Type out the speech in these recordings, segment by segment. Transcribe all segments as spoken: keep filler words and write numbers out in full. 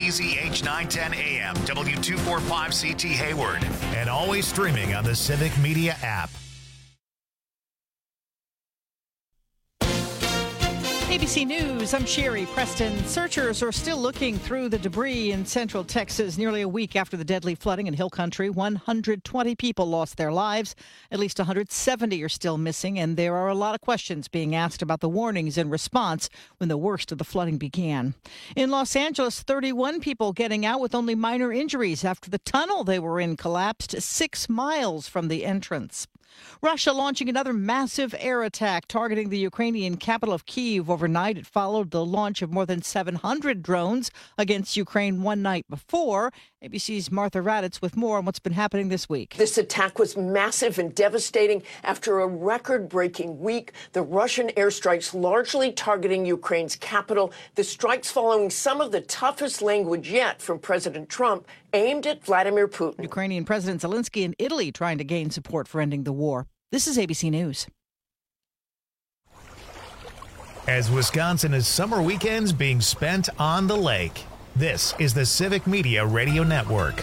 B Z H nine ten A M, W two forty-five C T Hayward, and always streaming on the Civic Media app. A B C News, I'm Sherry Preston. Searchers are still looking through the debris in central Texas nearly a week after the deadly flooding in Hill Country. one hundred twenty people lost their lives. At least one hundred seventy are still missing, and there are a lot of questions being asked about the warnings in response when the worst of the flooding began. In Los Angeles, thirty-one people getting out with only minor injuries after the tunnel they were in collapsed six miles from the entrance. Russia launching another massive air attack targeting the Ukrainian capital of Kyiv overnight. It followed the launch of more than seven hundred drones against Ukraine one night before. A B C's Martha Raddatz with more on what's been happening this week. This attack was massive and devastating. After a record-breaking week, the Russian airstrikes largely targeting Ukraine's capital. The strikes following some of the toughest language yet from President Trump aimed at Vladimir Putin. Ukrainian President Zelensky in Italy trying to gain support for ending the war. This is A B C News. As Wisconsin is summer weekends being spent on the lake, this is the Civic Media Radio Network.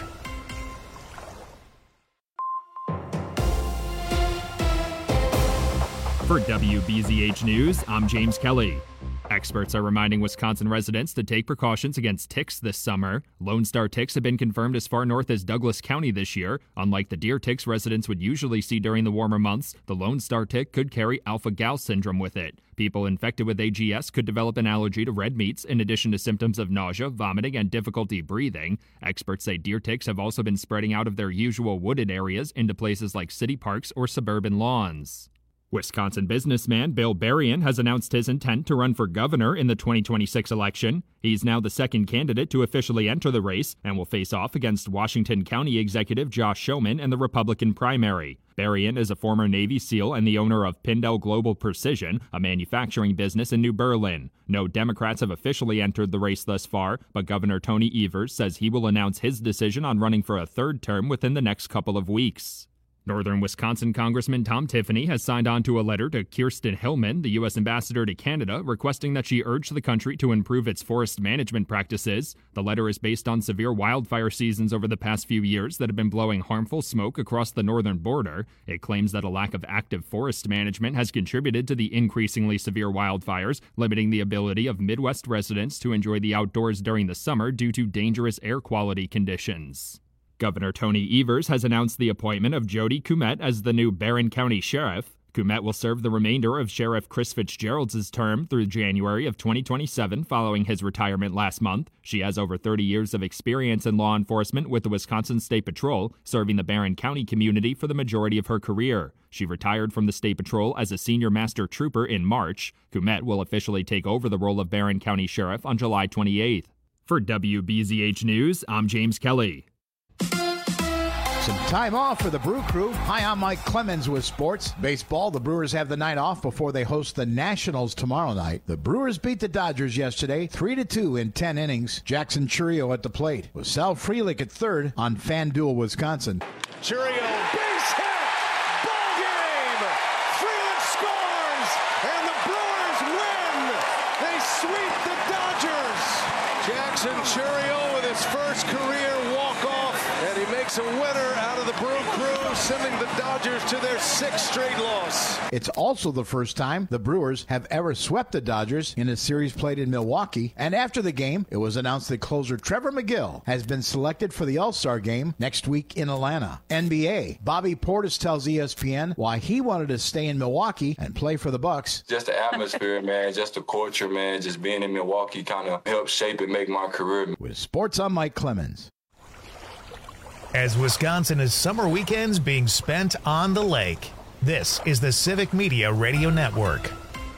For W B Z H News, I'm James Kelly. Experts are reminding Wisconsin residents to take precautions against ticks this summer. Lone Star ticks have been confirmed as far north as Douglas County this year. Unlike the deer ticks residents would usually see during the warmer months, the Lone Star tick could carry alpha-gal syndrome with it. People infected with A G S could develop an allergy to red meats, in addition to symptoms of nausea, vomiting, and difficulty breathing. Experts say deer ticks have also been spreading out of their usual wooded areas into places like city parks or suburban lawns. Wisconsin businessman Bill Berrien has announced his intent to run for governor in the twenty twenty-six election. He's now the second candidate to officially enter the race and will face off against Washington County Executive Josh Schoeman in the Republican primary. Berrien is a former Navy SEAL and the owner of Pindell Global Precision, a manufacturing business in New Berlin. No Democrats have officially entered the race thus far, but Governor Tony Evers says he will announce his decision on running for a third term within the next couple of weeks. Northern Wisconsin Congressman Tom Tiffany has signed on to a letter to Kirsten Hillman, the U S ambassador to Canada, requesting that she urge the country to improve its forest management practices. The letter is based on severe wildfire seasons over the past few years that have been blowing harmful smoke across the northern border. It claims that a lack of active forest management has contributed to the increasingly severe wildfires, limiting the ability of Midwest residents to enjoy the outdoors during the summer due to dangerous air quality conditions. Governor Tony Evers has announced the appointment of Jody Kumet as the new Barron County Sheriff. Kumet will serve the remainder of Sheriff Chris Fitzgerald's term through January of twenty twenty-seven following his retirement last month. She has over thirty years of experience in law enforcement with the Wisconsin State Patrol, serving the Barron County community for the majority of her career. She retired from the State Patrol as a senior master trooper in March. Kumet will officially take over the role of Barron County Sheriff on July twenty-eighth. For W B Z H News, I'm James Kelly. Some time off for the Brew Crew. Hi, I'm Mike Clemens with sports. Baseball, the Brewers have the night off before they host the Nationals tomorrow night. The Brewers beat the Dodgers yesterday, three to two in ten innings. Jackson Chourio at the plate, with Sal Frelick at third on FanDuel Wisconsin. Chourio, base hit, ball game! Frelick scores, and the Brewers win! They sweep the Dodgers! Jackson Chourio with his first career walk-off, and he makes a winner out of the Brew Crew, sending the Dodgers to their sixth straight loss. It's also the first time the Brewers have ever swept the Dodgers in a series played in Milwaukee. And after the game, it was announced that closer Trevor McGill has been selected for the All-Star game next week in Atlanta. N B A, Bobby Portis tells E S P N why he wanted to stay in Milwaukee and play for the Bucks. Just the atmosphere, man, just the culture, man, just being in Milwaukee kind of helped shape and make my career. With sports, I'm Mike Clemens. As Wisconsin is summer weekends being spent on the lake, this is the Civic Media Radio Network.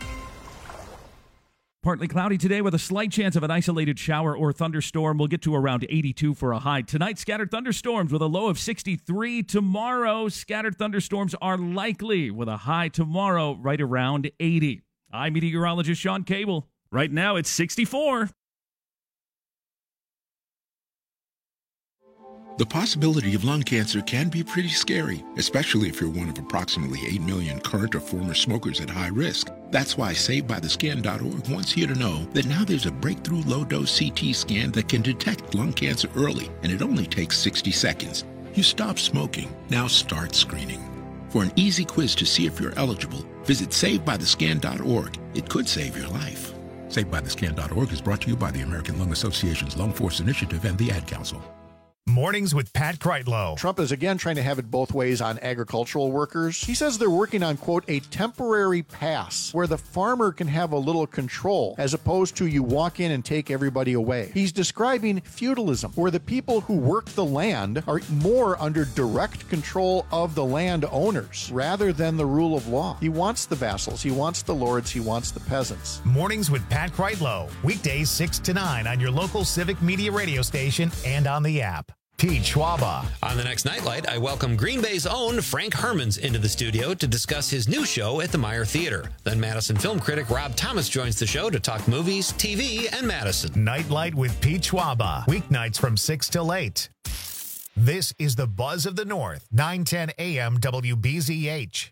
Partly cloudy today with a slight chance of an isolated shower or thunderstorm. We'll get to around eighty-two for a high. Tonight, scattered thunderstorms with a low of sixty-three. Tomorrow, scattered thunderstorms are likely with a high tomorrow right around eighty. I'm meteorologist Sean Cable. Right now, it's sixty-four. The possibility of lung cancer can be pretty scary, especially if you're one of approximately eight million current or former smokers at high risk. That's why Saved By The Scan dot org wants you to know that now there's a breakthrough low-dose C T scan that can detect lung cancer early, and it only takes sixty seconds. You stop smoking, now start screening. For an easy quiz to see if you're eligible, visit Saved By The Scan dot org. It could save your life. Saved By The Scan dot org is brought to you by the American Lung Association's Lung Force Initiative and the Ad Council. Mornings with Pat Kreitlow. Trump is again trying to have it both ways on agricultural workers. He says they're working on, quote, a temporary pass where the farmer can have a little control as opposed to you walk in and take everybody away. He's describing feudalism, where the people who work the land are more under direct control of the land owners rather than the rule of law. He wants the vassals, he wants the lords, he wants the peasants. Mornings with Pat Kreitlow. Weekdays six to nine on your local Civic Media radio station and on the app. Pete Schwaba. On the next Nightlight, I welcome Green Bay's own Frank Hermans into the studio to discuss his new show at the Meyer Theater. Then Madison film critic Rob Thomas joins the show to talk movies, T V, and Madison. Nightlight with Pete Schwaba. Weeknights from six till eight. This is the Buzz of the North, nine ten A M W B Z H.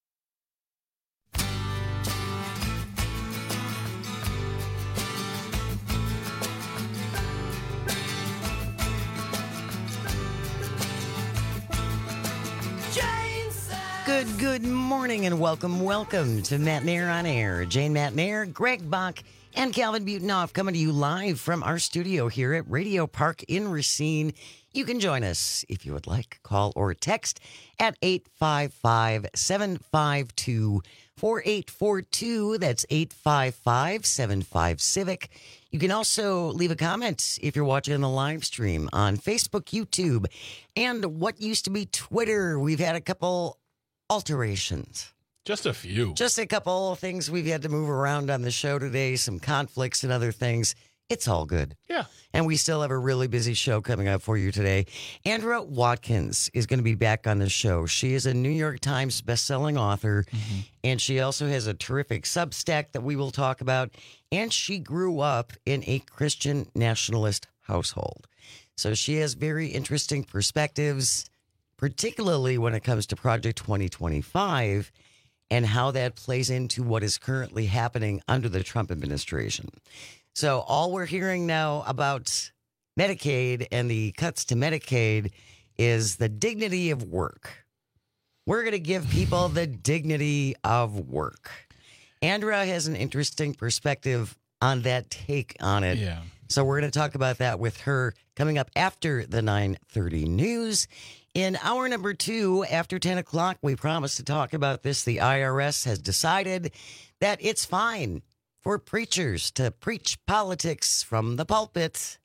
Good, good morning and welcome, welcome to Matt Nair on Air. Jane Matt Nair, Greg Bach, and Calvin Butonoff coming to you live from our studio here at Radio Park in Racine. You can join us if you would like. Call or text at eight five five, seven five two, four eight four two. That's eight five five, seven five, Civic. You can also leave a comment if you're watching the live stream on Facebook, YouTube, and what used to be Twitter. We've had a couple alterations. Just a few. Just a couple of things we've had to move around on the show today, some conflicts and other things. It's all good. Yeah. And we still have a really busy show coming up for you today. Andrea Watkins is going to be back on the show. She is a New York Times bestselling author, mm-hmm. and she also has a terrific Substack that we will talk about. And she grew up in a Christian nationalist household. So she has very interesting perspectives, particularly when it comes to Project twenty twenty-five and how that plays into what is currently happening under the Trump administration. So all we're hearing now about Medicaid and the cuts to Medicaid is the dignity of work. We're going to give people the dignity of work. Andrea has an interesting perspective on that take on it. Yeah. So we're going to talk about that with her coming up after the nine thirty news. In hour number two, after ten o'clock, we promised to talk about this. The I R S has decided that it's fine for preachers to preach politics from the pulpit,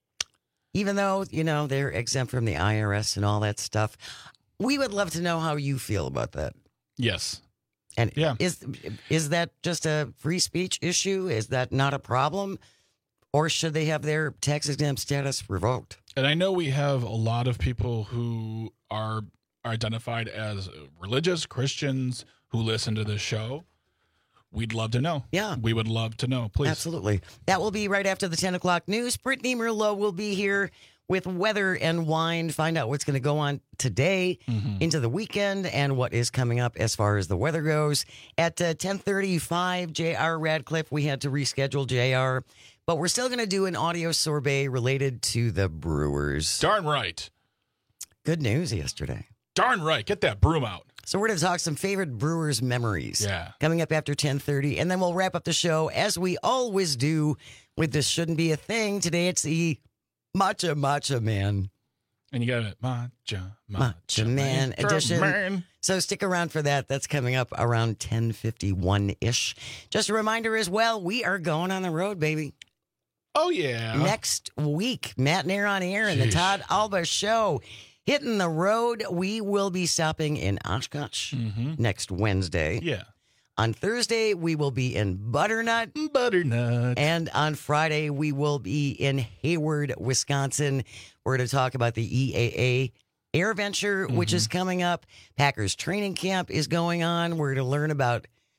even though, you know, they're exempt from the I R S and all that stuff. We would love to know how you feel about that. Yes. And yeah. is is that just a free speech issue? Is that not a problem? Or should they have their tax exempt status revoked? And I know we have a lot of people who are, are identified as religious Christians who listen to this show. We'd love to know. Yeah. We would love to know, please. Absolutely. That will be right after the ten o'clock news. Brittany Merlot will be here with weather and wine. Find out what's going to go on today mm-hmm. into the weekend and what is coming up as far as the weather goes. At uh, ten thirty-five, J R Radcliffe, we had to reschedule J R. But we're still going to do an audio sorbet related to the Brewers. Darn right. Good news yesterday. Darn right. Get that broom out. So we're going to talk some favorite Brewers memories. Yeah. Coming up after ten thirty. And then we'll wrap up the show, as we always do, with This Shouldn't Be a Thing. Today it's the Matcha Matcha Man. And you got it. Matcha, Matcha, Matcha Man, man edition. Man. So stick around for that. That's coming up around ten fifty-one-ish. Just a reminder as well, we are going on the road, baby. Oh, yeah. Next week, Matt Nair on Air and the Todd Alba Show. Hitting the road, we will be stopping in Oshkosh mm-hmm. next Wednesday. Yeah. On Thursday, we will be in Butternut. Butternut. And on Friday, we will be in Hayward, Wisconsin. We're going to talk about the E A A Air Venture, mm-hmm. which is coming up. Packers training camp is going on. We're going to learn about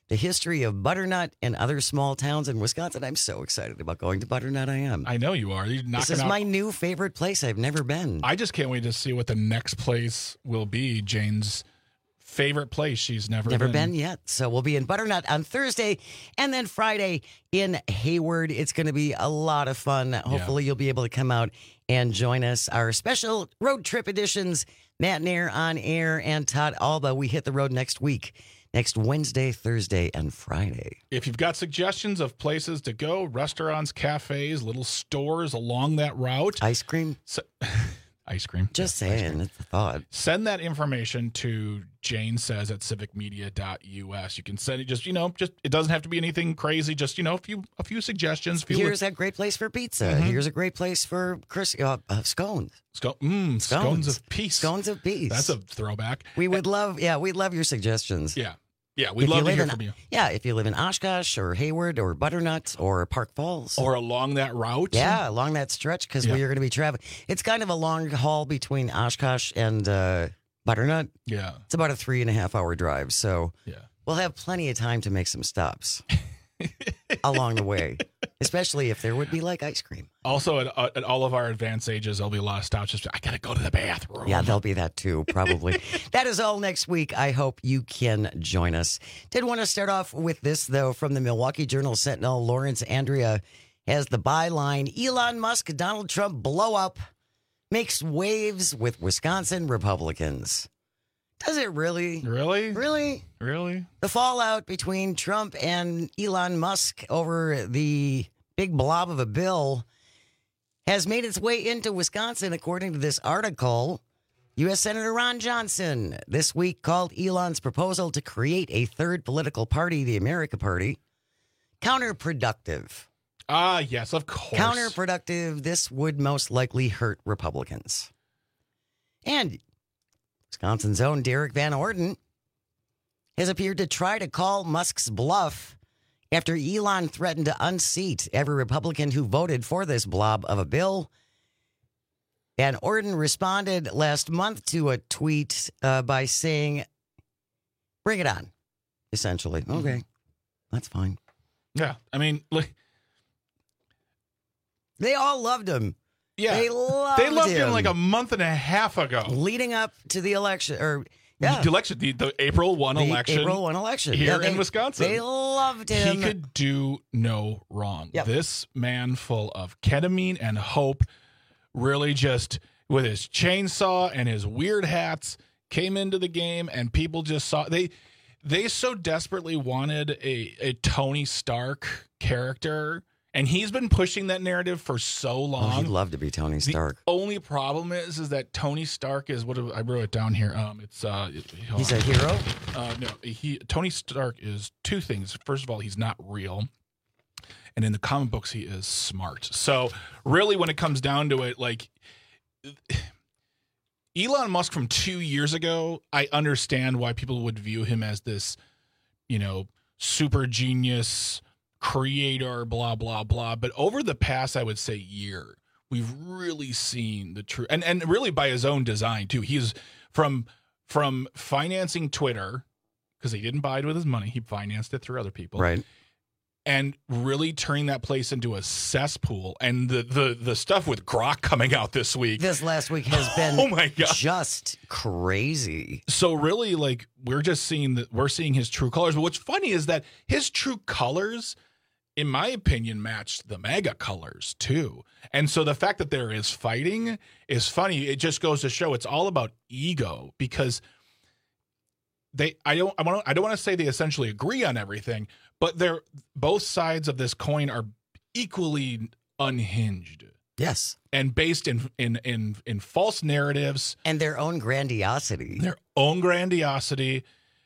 the history of Butternut and other small towns in Wisconsin. I'm so excited about going to Butternut. I am. I know you are. You're this is out. my new favorite place. I've never been. I just can't wait to see what the next place will be. Jane's favorite place she's never, never been. been yet. So we'll be in Butternut on Thursday and then Friday in Hayward. It's going to be a lot of fun. Hopefully yeah. you'll be able to come out and join us. Our special road trip editions, Matt Nair on air and Todd Alba. We hit the road next week, next Wednesday, Thursday, and Friday. If you've got suggestions of places to go, restaurants, cafes, little stores along that route. Ice cream. So, ice cream. Just yeah, saying, it's a thought. Send that information to Jane Says at civic media dot u s. You can send it just, you know, just it doesn't have to be anything crazy. Just, you know, a few a few suggestions. A few Here's li- a great place for pizza. Mm-hmm. Here's a great place for Chris, uh, uh, scones. Sco- mm, scones. Scones of peace. Scones of peace. That's a throwback. We would love, yeah, we'd love your suggestions. Yeah. Yeah, we'd love to hear in, from you. Yeah, if you live in Oshkosh or Hayward or Butternut or Park Falls. Or along that route. Yeah, along that stretch because yeah. we are going to be traveling. It's kind of a long haul between Oshkosh and uh, Butternut. Yeah. It's about a three and a half hour drive. So yeah. we'll have plenty of time to make some stops along the way, especially if there would be like ice cream. Also, at, at all of our advanced ages, there'll be a lot of stops. Just, I got to go to the bathroom. Yeah, there'll be that too, probably. That is all next week. I hope you can join us. Did want to start off with this, though, from the Milwaukee Journal-Sentinel. Lawrence Andrea has the byline, Elon Musk, Donald Trump blow up, makes waves with Wisconsin Republicans. Does it really? Really? Really? Really? The fallout between Trump and Elon Musk over the big blob of a bill has made its way into Wisconsin, according to this article. U S Senator Ron Johnson this week called Elon's proposal to create a third political party, the America Party, counterproductive. Ah, yes, of course. Counterproductive. This would most likely hurt Republicans. And Wisconsin's own Derek Van Orden has appeared to try to call Musk's bluff after Elon threatened to unseat every Republican who voted for this blob of a bill. Van Orden responded last month to a tweet uh, by saying, bring it on, essentially. Mm-hmm. Okay, that's fine. Yeah, I mean, look. They all loved him. Yeah, they loved, they loved him. him like a month and a half ago, leading up to the election. Or yeah, the election, the, the April one the election, April one election here yeah, they, in Wisconsin. They loved him. He could do no wrong. Yep. This man, full of ketamine and hope, really just with his chainsaw and his weird hats, came into the game, and people just saw they. They so desperately wanted a, a Tony Stark character. And he's been pushing that narrative for so long. Oh, he'd love to be Tony Stark. The only problem is, is that Tony Stark is what I wrote it down here. Um, it's uh, he's a hero. Uh, no, he Tony Stark is two things. First of all, he's not real, and in the comic books, he is smart. So, really, when it comes down to it, like Elon Musk from two years ago, I understand why people would view him as this, you know, super genius creator, blah, blah, blah. But over the past, I would say, year, we've really seen the truth. And and really by his own design, too. He's from from financing Twitter, because he didn't buy it with his money. He financed it through other people. Right. And really turning that place into a cesspool. And the the the stuff with Grok coming out this week. This last week has been oh my God. just crazy. So really, like, we're just seeing that we're seeing his true colors. But what's funny is that his true colors, in my opinion, matched the MAGA colors too. And so the fact that there is fighting is funny. It just goes to show it's all about ego, because they I don't I want I don't want to say they essentially agree on everything, but they're both sides of this coin are equally unhinged. Yes. And based in in in in false narratives and their own grandiosity. Their own grandiosity.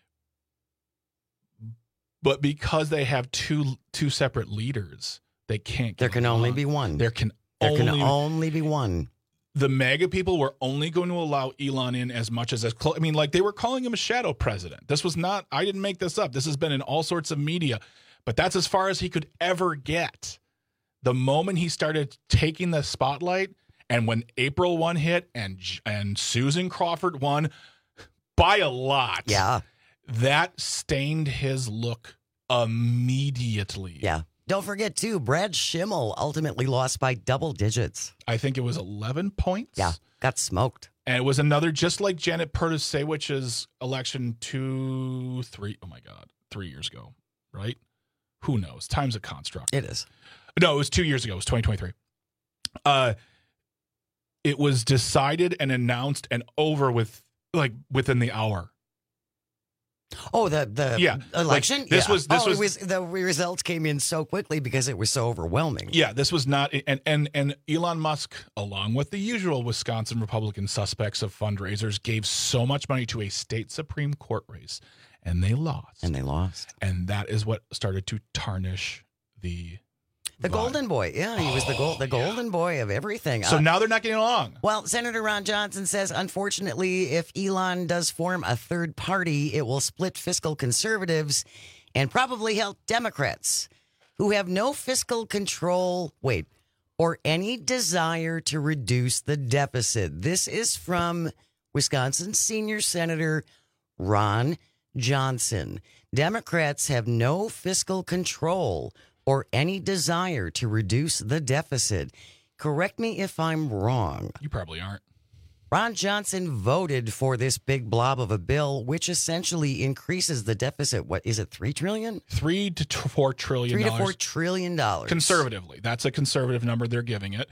But because they have two two separate leaders, they can't. There can only be one. There can there only, can only be one. The MAGA people were only going to allow Elon in as much as as close. I mean, like, they were calling him a shadow president. This was not. I didn't make this up. This has been in all sorts of media, but that's as far as he could ever get. The moment he started taking the spotlight, and when April one hit, and and Susan Crawford won by a lot. Yeah. That stained his look immediately. Yeah. Don't forget, too, Brad Schimmel ultimately lost by double digits. I think it was eleven points. Yeah, got smoked. And it was another, just like Janet Protasewicz's election two, three, oh my God, three years ago, right? Who knows? Time's a construct. It is. No, it was two years ago. It was twenty twenty-three. Uh, it was decided and announced and over with, like, within the hour. Oh, the the yeah. election? Like, this yeah. was this oh, was, it was the results came in so quickly because it was so overwhelming. Yeah, this was not and and and Elon Musk, along with the usual Wisconsin Republican suspects of fundraisers, gave so much money to a state Supreme Court race, and they lost. And they lost. And that is what started to tarnish the The vibe. golden boy. Yeah, he was the gold the golden boy of everything. So Uh, now they're not getting along. Well, Senator Ron Johnson says, unfortunately, if Elon does form a third party, it will split fiscal conservatives and probably help Democrats who have no fiscal control, wait, or any desire to reduce the deficit. This is from Wisconsin senior Senator Ron Johnson. Democrats have no fiscal control or any desire to reduce the deficit. Correct me if I'm wrong. You probably aren't. Ron Johnson voted for this big blob of a bill, which essentially increases the deficit. What is it, three trillion? Three to t- four trillion. Three to dollars. four trillion dollars. Conservatively. That's a conservative number they're giving it.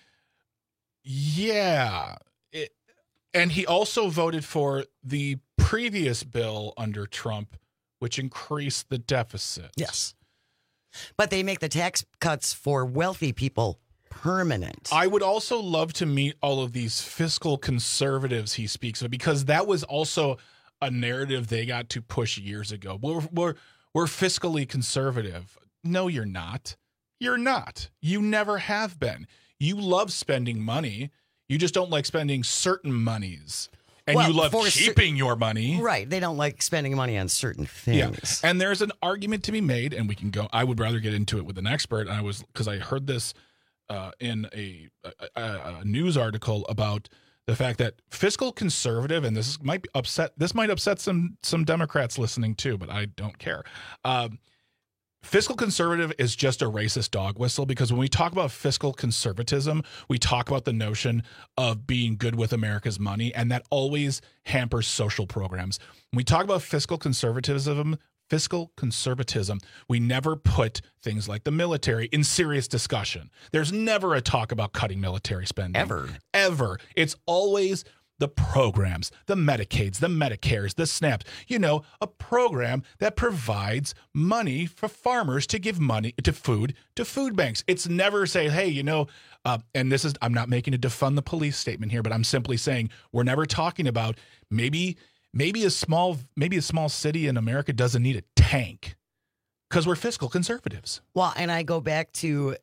Yeah. It, and he also voted for the previous bill under Trump, which increased the deficit. Yes. But they make the tax cuts for wealthy people permanent. I would also love to meet all of these fiscal conservatives he speaks of, because that was also a narrative they got to push years ago. We're, we're, we're fiscally conservative. No, you're not. You're not. You never have been. You love spending money. You just don't like spending certain monies. And Well, you love for keeping cer- your money. Right. They don't like spending money on certain things. Yeah. And there's an argument to be made, and we can go. I would rather get into it with an expert. And I was, because I heard this uh, in a, a, a news article about the fact that fiscal conservative, and this might be upset, this might upset some some Democrats listening too, but I don't care. Um, Fiscal conservative is just a racist dog whistle, because when we talk about fiscal conservatism, we talk about the notion of being good with America's money, and that always hampers social programs. When we talk about fiscal conservatism, fiscal conservatism, we never put things like the military in serious discussion. There's never a talk about cutting military spending. Ever. Ever. It's always the programs, the Medicaids, the Medicares, the SNAPs, you know, a program that provides money for farmers to give money to food to food banks. It's never say, hey, you know, uh, and this is, I'm not making a defund the police statement here, but I'm simply saying we're never talking about maybe, maybe a small, maybe a small city in America doesn't need a tank because we're fiscal conservatives. Well, and I go back to,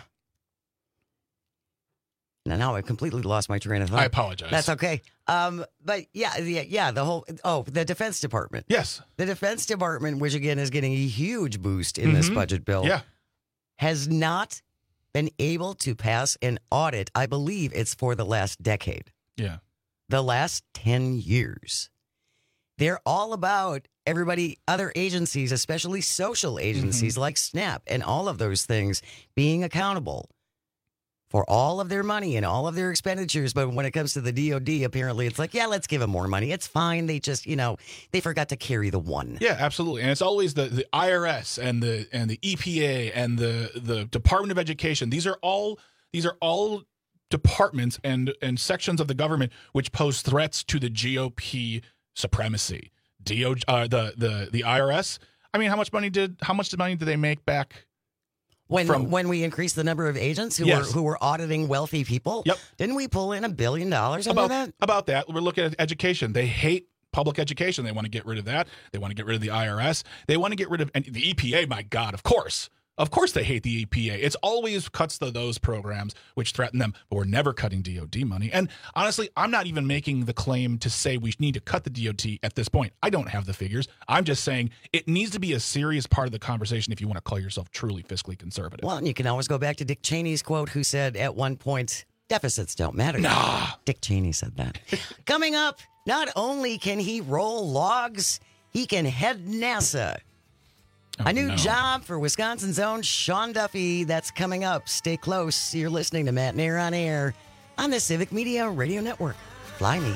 now I completely lost my train of thought. I apologize. That's okay. Um, but yeah, yeah, yeah, the whole, oh, the Defense Department. Yes. The Defense Department, which again is getting a huge boost in this Mhm. budget bill, Yeah. has not been able to pass an audit. I believe it's for the last decade, Yeah. the last ten years. They're all about everybody, other agencies, especially social agencies like SNAP and all of those things, being accountable for all of their money and all of their expenditures. But when it comes to the D O D, apparently it's like, yeah, let's give them more money. It's fine. They just, you know, they forgot to carry the one. Yeah, absolutely. And it's always the, the I R S and the and the E P A and the the Department of Education. These are all these are all departments and and sections of the government which pose threats to the G O P supremacy. D O uh, the the the I R S. I mean, how much money did how much money did they make back? When From- when we increased the number of agents who Yes. were who were auditing wealthy people, Yep. didn't we pull in a billion dollars under About that? about that, we're looking at education. They hate public education. They want to get rid of that. They want to get rid of the I R S. They want to get rid of and the E P A. My God, of course. Of course they hate the E P A. It's always cuts to those programs which threaten them, but we're never cutting D O D money. And honestly, I'm not even making the claim to say we need to cut the D O D at this point. I don't have the figures. I'm just saying it needs to be a serious part of the conversation if you want to call yourself truly fiscally conservative. Well, and you can always go back to Dick Cheney's quote, who said at one point, deficits don't matter. Nah. Dick Cheney said that. Coming up, not only can he roll logs, he can head NASA. Oh, a new no. job for Wisconsin's own Sean Duffy. That's coming up. Stay close. You're listening to Matt Nair on Air on the Civic Media Radio Network. Fly me.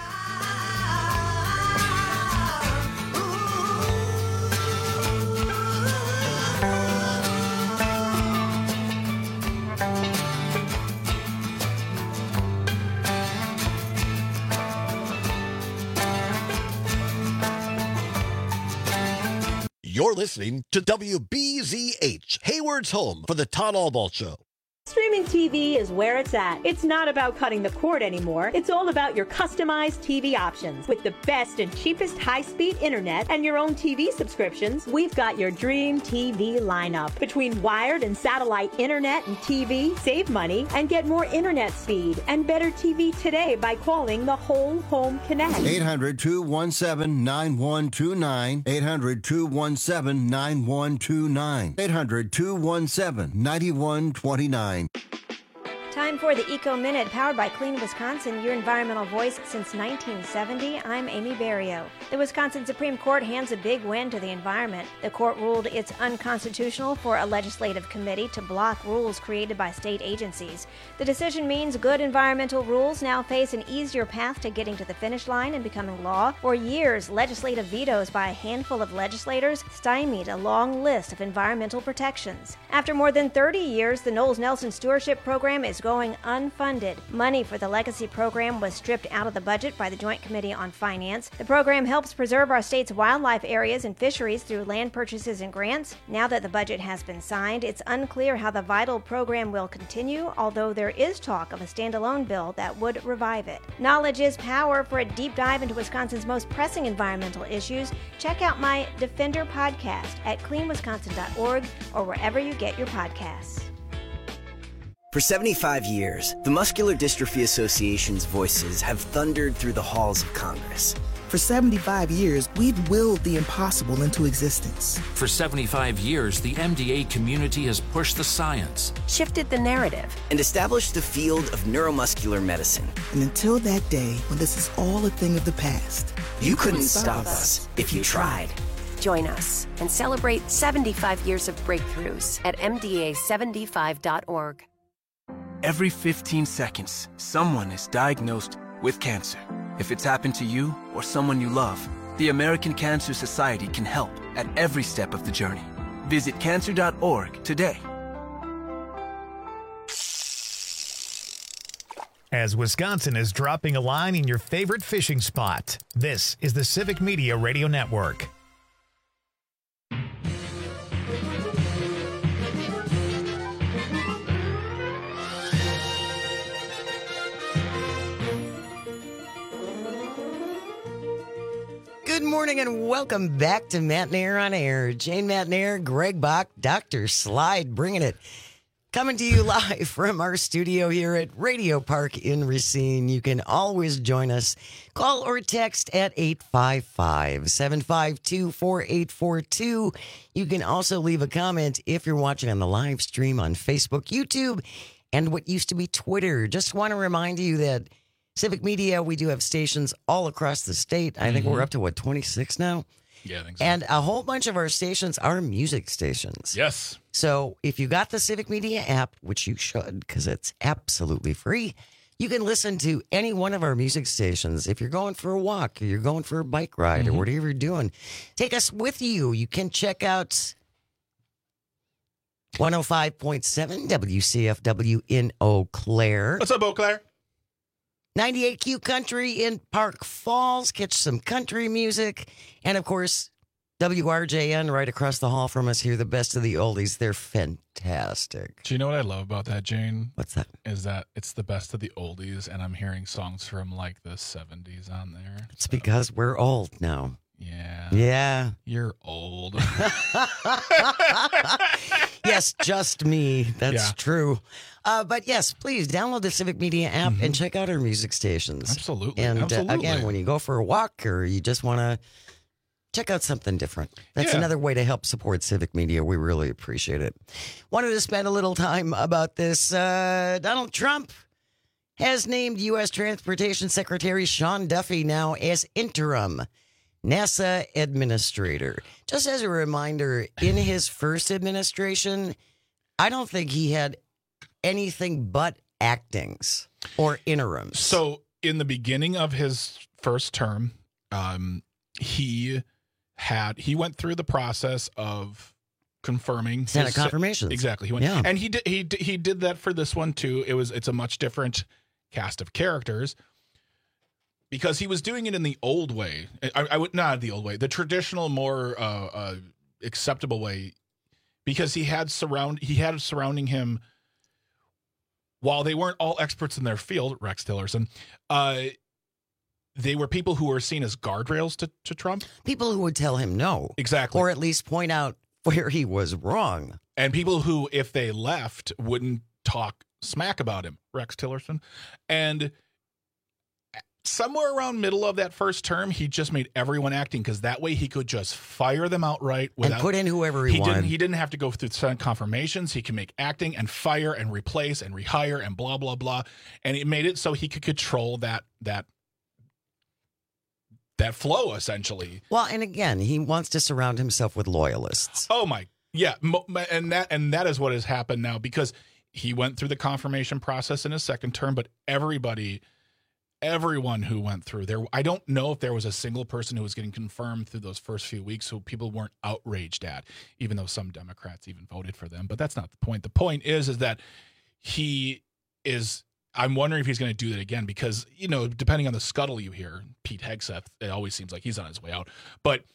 You're listening to W B Z H, Hayward's home for the Todd Albaugh Show. Streaming T V is where it's at. It's not about cutting the cord anymore. It's all about your customized T V options. With the best and cheapest high-speed internet and your own T V subscriptions, we've got your dream T V lineup. Between wired and satellite internet and T V, save money and get more internet speed and better T V today by calling the Whole Home Connect. eight hundred, two one seven, nine one two nine. eight hundred, two one seven, nine one two nine. eight hundred, two one seven, nine one two nine. Time for the Eco Minute, powered by Clean Wisconsin, your environmental voice since nineteen seventy. I'm Amy Barrio. The Wisconsin Supreme Court hands a big win to the environment. The court ruled it's unconstitutional for a legislative committee to block rules created by state agencies. The decision means good environmental rules now face an easier path to getting to the finish line and becoming law. For years, legislative vetoes by a handful of legislators stymied a long list of environmental protections. After more than thirty years, the Knowles Nelson Stewardship Program is going unfunded. Money for the Legacy Program was stripped out of the budget by the Joint Committee on Finance. The program helps preserve our state's wildlife areas and fisheries through land purchases and grants. Now that the budget has been signed, it's unclear how the vital program will continue, although there is talk of a standalone bill that would revive it. Knowledge is power. For a deep dive into Wisconsin's most pressing environmental issues, check out my Defender podcast at clean wisconsin dot org or wherever you get your podcasts. For seventy-five years, the Muscular Dystrophy Association's voices have thundered through the halls of Congress. For seventy-five years, we've willed the impossible into existence. For seventy-five years, the M D A community has pushed the science, shifted the narrative, and established the field of neuromuscular medicine. And until that day, when this is all a thing of the past, you, you couldn't, couldn't stop us if you tried. Join us and celebrate seventy-five years of breakthroughs at M D A seventy-five dot org. Every fifteen seconds, someone is diagnosed with cancer. If it's happened to you or someone you love, the American Cancer Society can help at every step of the journey. Visit cancer dot org today. As Wisconsin is dropping a line in your favorite fishing spot, this is the Civic Media Radio Network. Good morning and welcome back to Matt Nair on Air. Jane Matt Nair, Greg Bach, Doctor Slide, bringing it. Coming to you live from our studio here at Radio Park in Racine. You can always join us. Call or text at eight five five, seven five two, four eight four two. You can also leave a comment if you're watching on the live stream on Facebook, YouTube, and what used to be Twitter. Just want to remind you that Civic Media, we do have stations all across the state. I think mm-hmm. we're up to, what, twenty-six now? Yeah, I think so. And a whole bunch of our stations are music stations. Yes. So if you got the Civic Media app, which you should because it's absolutely free, you can listen to any one of our music stations. If you're going for a walk or you're going for a bike ride mm-hmm. or whatever you're doing, take us with you. You can check out one oh five point seven W C F W in Eau Claire. What's up, Eau Claire? ninety-eight Q Country in Park Falls. Catch some country music. And, of course, W R J N right across the hall from us here, the best of the oldies. They're fantastic. Do you know what I love about that, Jane? What's that? Is that it's the best of the oldies, and I'm hearing songs from, like, the seventies on there. It's so. Because we're old now. Yeah. Yeah. You're old. Yes, just me. That's yeah. true. Uh, but yes, please download the Civic Media app mm-hmm. and check out our music stations. Absolutely. And Absolutely. Uh, again, when you go for a walk or you just want to check out something different, that's yeah. another way to help support Civic Media. We really appreciate it. Wanted to spend a little time about this. Uh, Donald Trump has named U S Transportation Secretary Sean Duffy now as interim NASA administrator. Just as a reminder, in his first administration, I don't think he had anything but actings or interims. So in the beginning of his first term, um, he had he went through the process of confirming Senate his, confirmations. Exactly. He went, Yeah. and he did he did- he did that for this one too. It was it's a much different cast of characters because he was doing it in the old way. I, I would not the old way, the traditional, more uh, uh, acceptable way, because he had surround he had surrounding him. While they weren't all experts in their field, Rex Tillerson, uh, they were people who were seen as guardrails to, to Trump. People who would tell him no. Exactly. Or at least point out where he was wrong. And people who, if they left, wouldn't talk smack about him, Rex Tillerson. And somewhere around middle of that first term, he just made everyone acting, because that way he could just fire them outright without, and put in whoever he, he wanted. Didn't, he didn't have to go through Senate confirmations. He can make acting and fire and replace and rehire and blah, blah, blah. And it made it so he could control that that that flow, essentially. Well, and again, he wants to surround himself with loyalists. Oh my, yeah, mo- and that and that is what has happened now, because he went through the confirmation process in his second term, but everybody, everyone who went through there, I don't know if there was a single person who was getting confirmed through those first few weeks who people weren't outraged at, even though some Democrats even voted for them. But that's not the point. The point is, is that he is. I'm wondering if he's going to do that again, because, you know, depending on the scuttle you hear, Pete Hegseth, it always seems like he's on his way out. But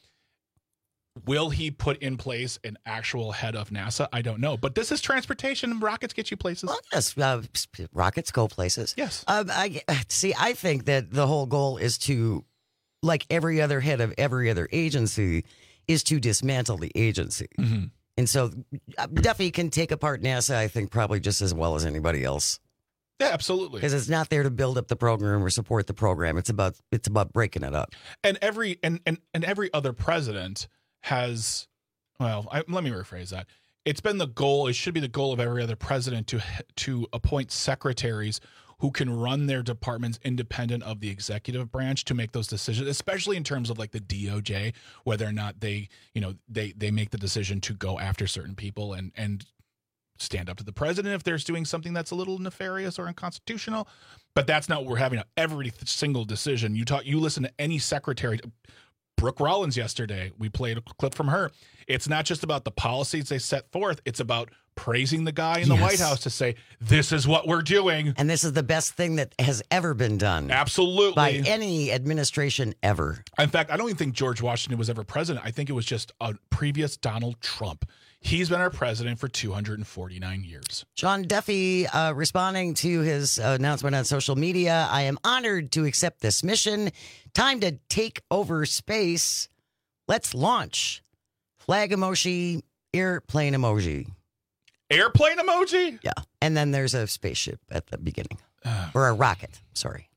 will he put in place an actual head of NASA? I don't know. But this is transportation, and rockets get you places. Well, yes, uh, rockets go places. Yes. Um, I see. I think that the whole goal is to, like every other head of every other agency, is to dismantle the agency. Mm-hmm. And so uh, Duffy can take apart NASA, I think, probably just as well as anybody else. Yeah, absolutely. Because it's not there to build up the program or support the program. It's about it's about breaking it up. And every and and, and every other president has, well, I, let me rephrase that. It's been the goal. It should be the goal of every other president to to appoint secretaries who can run their departments independent of the executive branch to make those decisions, especially in terms of like the D O J, whether or not they, you know, they they make the decision to go after certain people and and stand up to the president if there's doing something that's a little nefarious or unconstitutional. But that's not what we're having. Every single decision you talk, you listen to any secretary. Brooke Rollins yesterday, we played a clip from her. It's not just about the policies they set forth. It's about praising the guy in the Yes. White House to say, this is what we're doing. And this is the best thing that has ever been done. Absolutely. By any administration ever. In fact, I don't even think George Washington was ever president. I think it was just a previous Donald Trump. He's been our president for two hundred forty-nine years. John Duffy uh, responding to his uh, announcement on social media. I am honored to accept this mission. Time to take over space. Let's launch. Flag emoji, airplane emoji. Airplane emoji? Yeah. And then there's a spaceship at the beginning. Or a rocket. Sorry.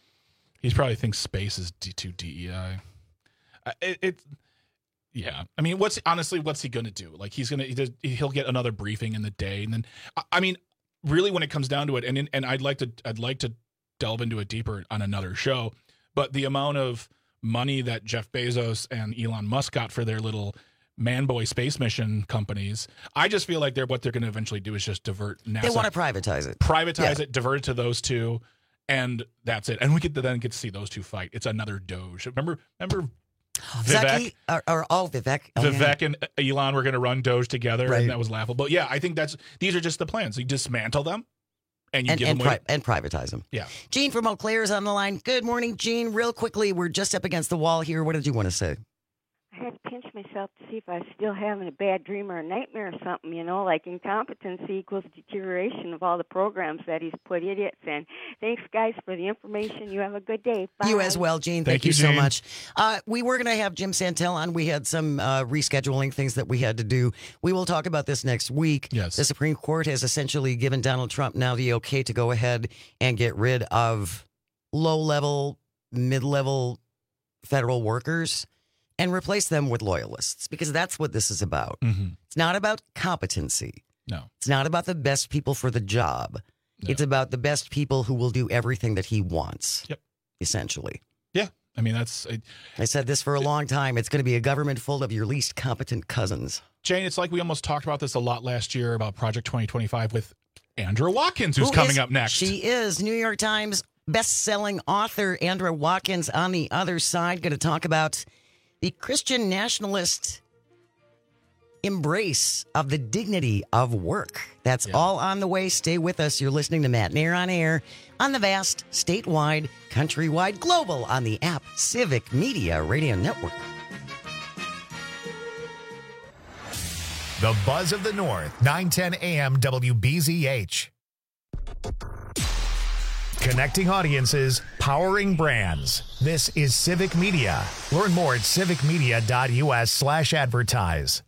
He probably thinks space is D two D E I. Uh, it, it, yeah. I mean, what's honestly, what's he going to do? Like, he's going to, he'll get another briefing in the day. And then, I, I mean, really, when it comes down to it, and and I'd like to, I'd like to delve into it deeper on another show, but the amount of money that Jeff Bezos and Elon Musk got for their little man boy space mission companies, I just feel like they're what they're going to eventually do is just divert NASA. They want to privatize it. Privatize Yeah. it, divert it to those two, and that's it. And we get to then get to see those two fight. It's another Doge. Remember, remember Vivek, Zaki, or, or oh, Vivek. Oh, Vivek yeah. and Elon were going to run Doge together, Right. and that was laughable. But yeah, I think that's these are just the plans. You dismantle them, and you And, give and, them away. pri- and privatize them. Yeah. Gene from Eau Claire is on the line. Good morning, Gene. Real quickly, we're just up against the wall here. What did you want to say? I had to pinch myself to see if I was still having a bad dream or a nightmare or something, you know, like incompetency equals deterioration of all the programs that he's put idiots in. Thanks, guys, for the information. You have a good day. Bye. You as well, Gene. Thank, Thank you, you, so Gene. much. Uh, we were going to have Jim Santel on. We had some uh, rescheduling things that we had to do. We will talk about this next week. Yes. The Supreme Court has essentially given Donald Trump now the okay to go ahead and get rid of low-level, mid-level federal workers and replace them with loyalists, because that's what this is about. Mm-hmm. It's not about competency. No. It's not about the best people for the job. No. It's about the best people who will do everything that he wants. Yep. Essentially. Yeah, I mean, that's... It, I said this for a long time. It's going to be a government full of your least competent cousins. Jane, it's like we almost talked about this a lot last year about Project twenty twenty-five with Andra Watkins, who's Who coming is, up next. She is New York Times best-selling author Andra Watkins on the other side, going to talk about the Christian nationalist embrace of the dignity of work. That's yeah. all on the way. Stay with us. You're listening to Matt Nair on Air on the vast, statewide, countrywide, global on the app Civic Media Radio Network. The Buzz of the North, nine ten a.m. W B Z H. Connecting audiences, powering brands. This is Civic Media. Learn more at civicmedia.us slash advertise.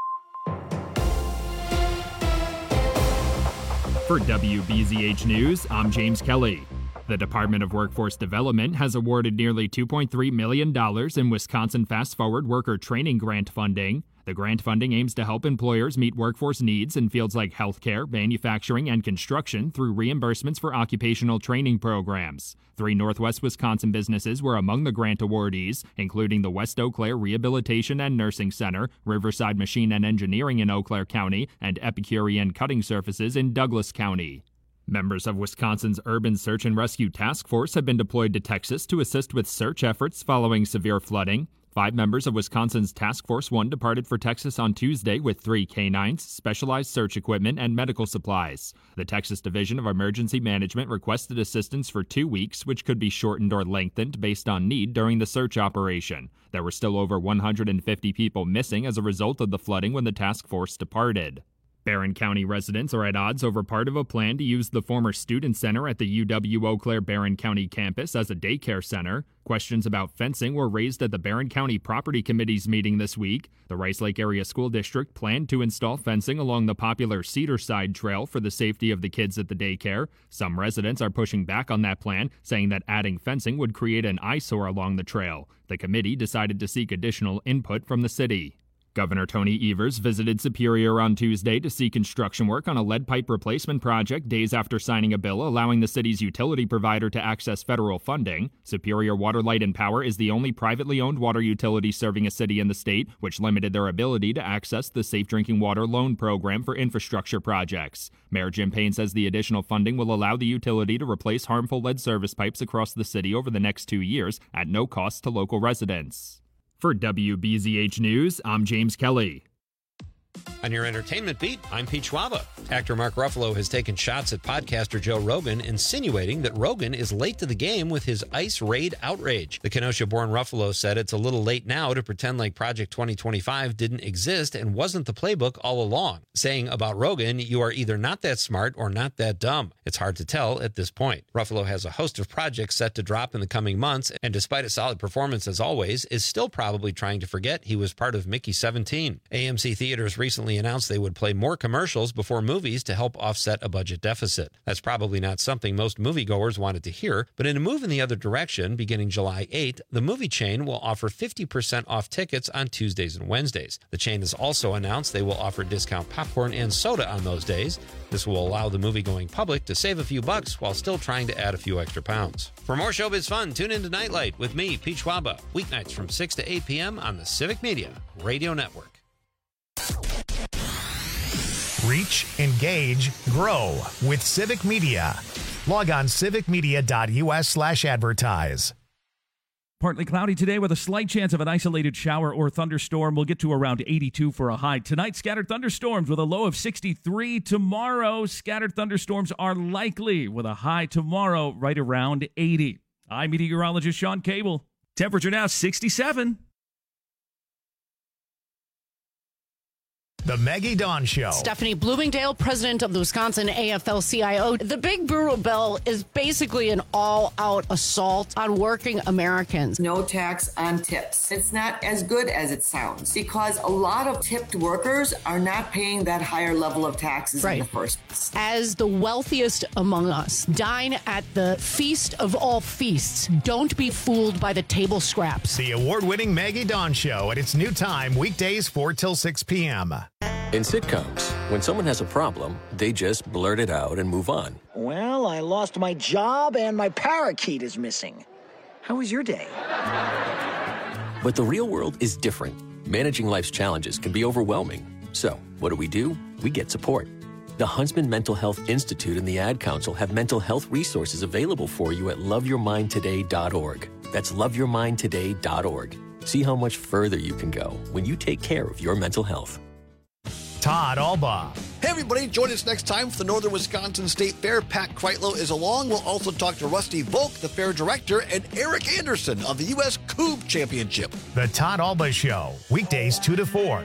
For W B Z H News, I'm James Kelly. The Department of Workforce Development has awarded nearly two point three million dollars in Wisconsin Fast Forward Worker Training Grant funding. The grant funding aims to help employers meet workforce needs in fields like healthcare, manufacturing, and construction through reimbursements for occupational training programs. Three Northwest Wisconsin businesses were among the grant awardees, including the West Eau Claire Rehabilitation and Nursing Center, Riverside Machine and Engineering in Eau Claire County, and Epicurean Cutting Surfaces in Douglas County. Members of Wisconsin's Urban Search and Rescue Task Force have been deployed to Texas to assist with search efforts following severe flooding. Five members of Wisconsin's Task Force one departed for Texas on Tuesday with three canines, specialized search equipment, and medical supplies. The Texas Division of Emergency Management requested assistance for two weeks, which could be shortened or lengthened based on need during the search operation. There were still over one hundred fifty people missing as a result of the flooding when the task force departed. Barron County residents are at odds over part of a plan to use the former student center at the U W Eau Claire Barron County campus as a daycare center. Questions about fencing were raised at the Barron County Property Committee's meeting this week. The Rice Lake Area School District planned to install fencing along the popular Cedar Side Trail for the safety of the kids at the daycare. Some residents are pushing back on that plan, saying that adding fencing would create an eyesore along the trail. The committee decided to seek additional input from the city. Governor Tony Evers visited Superior on Tuesday to see construction work on a lead pipe replacement project days after signing a bill allowing the city's utility provider to access federal funding. Superior Water, Light and Power is the only privately owned water utility serving a city in the state, which limited their ability to access the Safe Drinking Water Loan Program for infrastructure projects. Mayor Jim Payne says the additional funding will allow the utility to replace harmful lead service pipes across the city over the next two years at no cost to local residents. For W B Z H News, I'm James Kelly. On your entertainment beat, I'm Pete Schwaba. Actor Mark Ruffalo has taken shots at podcaster Joe Rogan, insinuating that Rogan is late to the game with his ICE raid outrage. The Kenosha-born Ruffalo said it's a little late now to pretend like Project twenty twenty-five didn't exist and wasn't the playbook all along, saying about Rogan, you are either not that smart or not that dumb. It's hard to tell at this point. Ruffalo has a host of projects set to drop in the coming months, and despite a solid performance as always, is still probably trying to forget he was part of Mickey seventeen. A M C Theaters recently announced they would play more commercials before movies to help offset a budget deficit. That's probably not something most moviegoers wanted to hear, but in a move in the other direction, beginning July eighth, the movie chain will offer fifty percent off tickets on Tuesdays and Wednesdays. The chain has also announced they will offer discount popcorn and soda on those days. This will allow the movie-going public to save a few bucks while still trying to add a few extra pounds. For more showbiz fun, tune into Nightlight with me, Pete Schwaba, weeknights from six to eight p.m. on the Civic Media Radio Network. Reach, engage, grow with Civic Media. Log on civicmedia.us slash advertise. Partly cloudy today with a slight chance of an isolated shower or thunderstorm. We'll get to around eighty-two for a high. Tonight, scattered thunderstorms with a low of sixty-three. Tomorrow, scattered thunderstorms are likely with a high tomorrow right around eighty. I'm meteorologist Sean Cable. Temperature now sixty-seven. The Maggie Dawn Show. Stephanie Bloomingdale, president of the Wisconsin A F L C I O. The Big Brewer Bill is basically an all-out assault on working Americans. No tax on tips. It's not as good as it sounds because a lot of tipped workers are not paying that higher level of taxes right. in the first place. As the wealthiest among us, dine at the feast of all feasts. Don't be fooled by the table scraps. The award-winning Maggie Dawn Show at its new time, weekdays four till six p.m. In sitcoms, when someone has a problem, they just blurt it out and move on. Well, I lost my job and my parakeet is missing. How was your day? But the real world is different. Managing life's challenges can be overwhelming. So, what do we do? We get support. The Huntsman Mental Health Institute and the Ad Council have mental health resources available for you at love your mind today dot org. That's love your mind today dot org. See how much further you can go when you take care of your mental health. Todd Albaugh. Hey, everybody, join us next time for the Northern Wisconsin State Fair. Pat Kreitlow is along. We'll also talk to Rusty Volk, the fair director, and Eric Anderson of the U S Coupe Championship. The Todd Albaugh Show, weekdays two to four.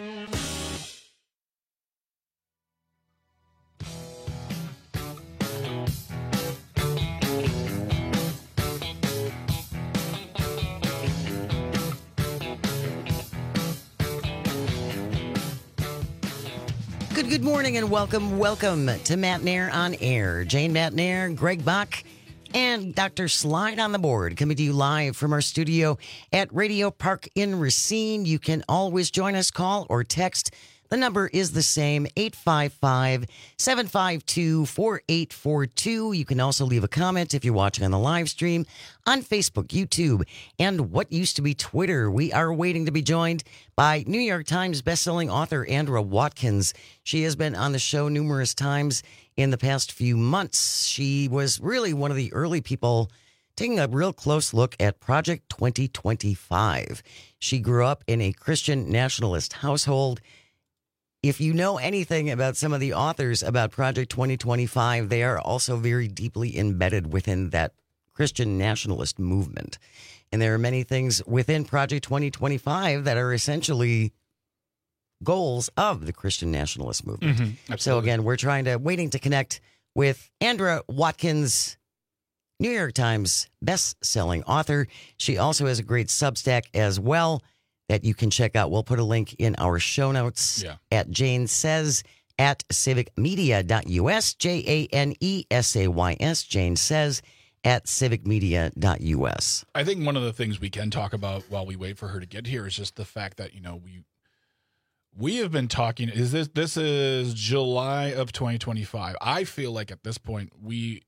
Good, good morning and welcome, welcome to Matt Nair on Air. Jane Matt Nair, Greg Bach, and Doctor Slide on the board, coming to you live from our studio at Radio Park in Racine. You can always join us, call or text. The number is the same, eight five five, seven five two, four eight four two. You can also leave a comment if you're watching on the live stream on Facebook, YouTube, and what used to be Twitter. We are waiting to be joined by New York Times bestselling author Andra Watkins. She has been on the show numerous times in the past few months. She was really one of the early people taking a real close look at Project twenty twenty-five. She grew up in a Christian nationalist household. If you know anything about some of the authors about Project twenty twenty-five, they are also very deeply embedded within that Christian nationalist movement. And there are many things within Project twenty twenty-five that are essentially goals of the Christian nationalist movement. Mm-hmm, so again, we're trying to, waiting to connect with Andra Watkins, New York Times best-selling author. She also has a great Substack as well that you can check out. We'll put a link in our show notes Yeah. at Jane Says at civic media dot U S, J A N E S A Y S, Jane Says at civic media dot U S. I think one of the things we can talk about while we wait for her to get here is just the fact that, you know, we we have been talking, is this this is July of twenty twenty-five. I feel like at this point we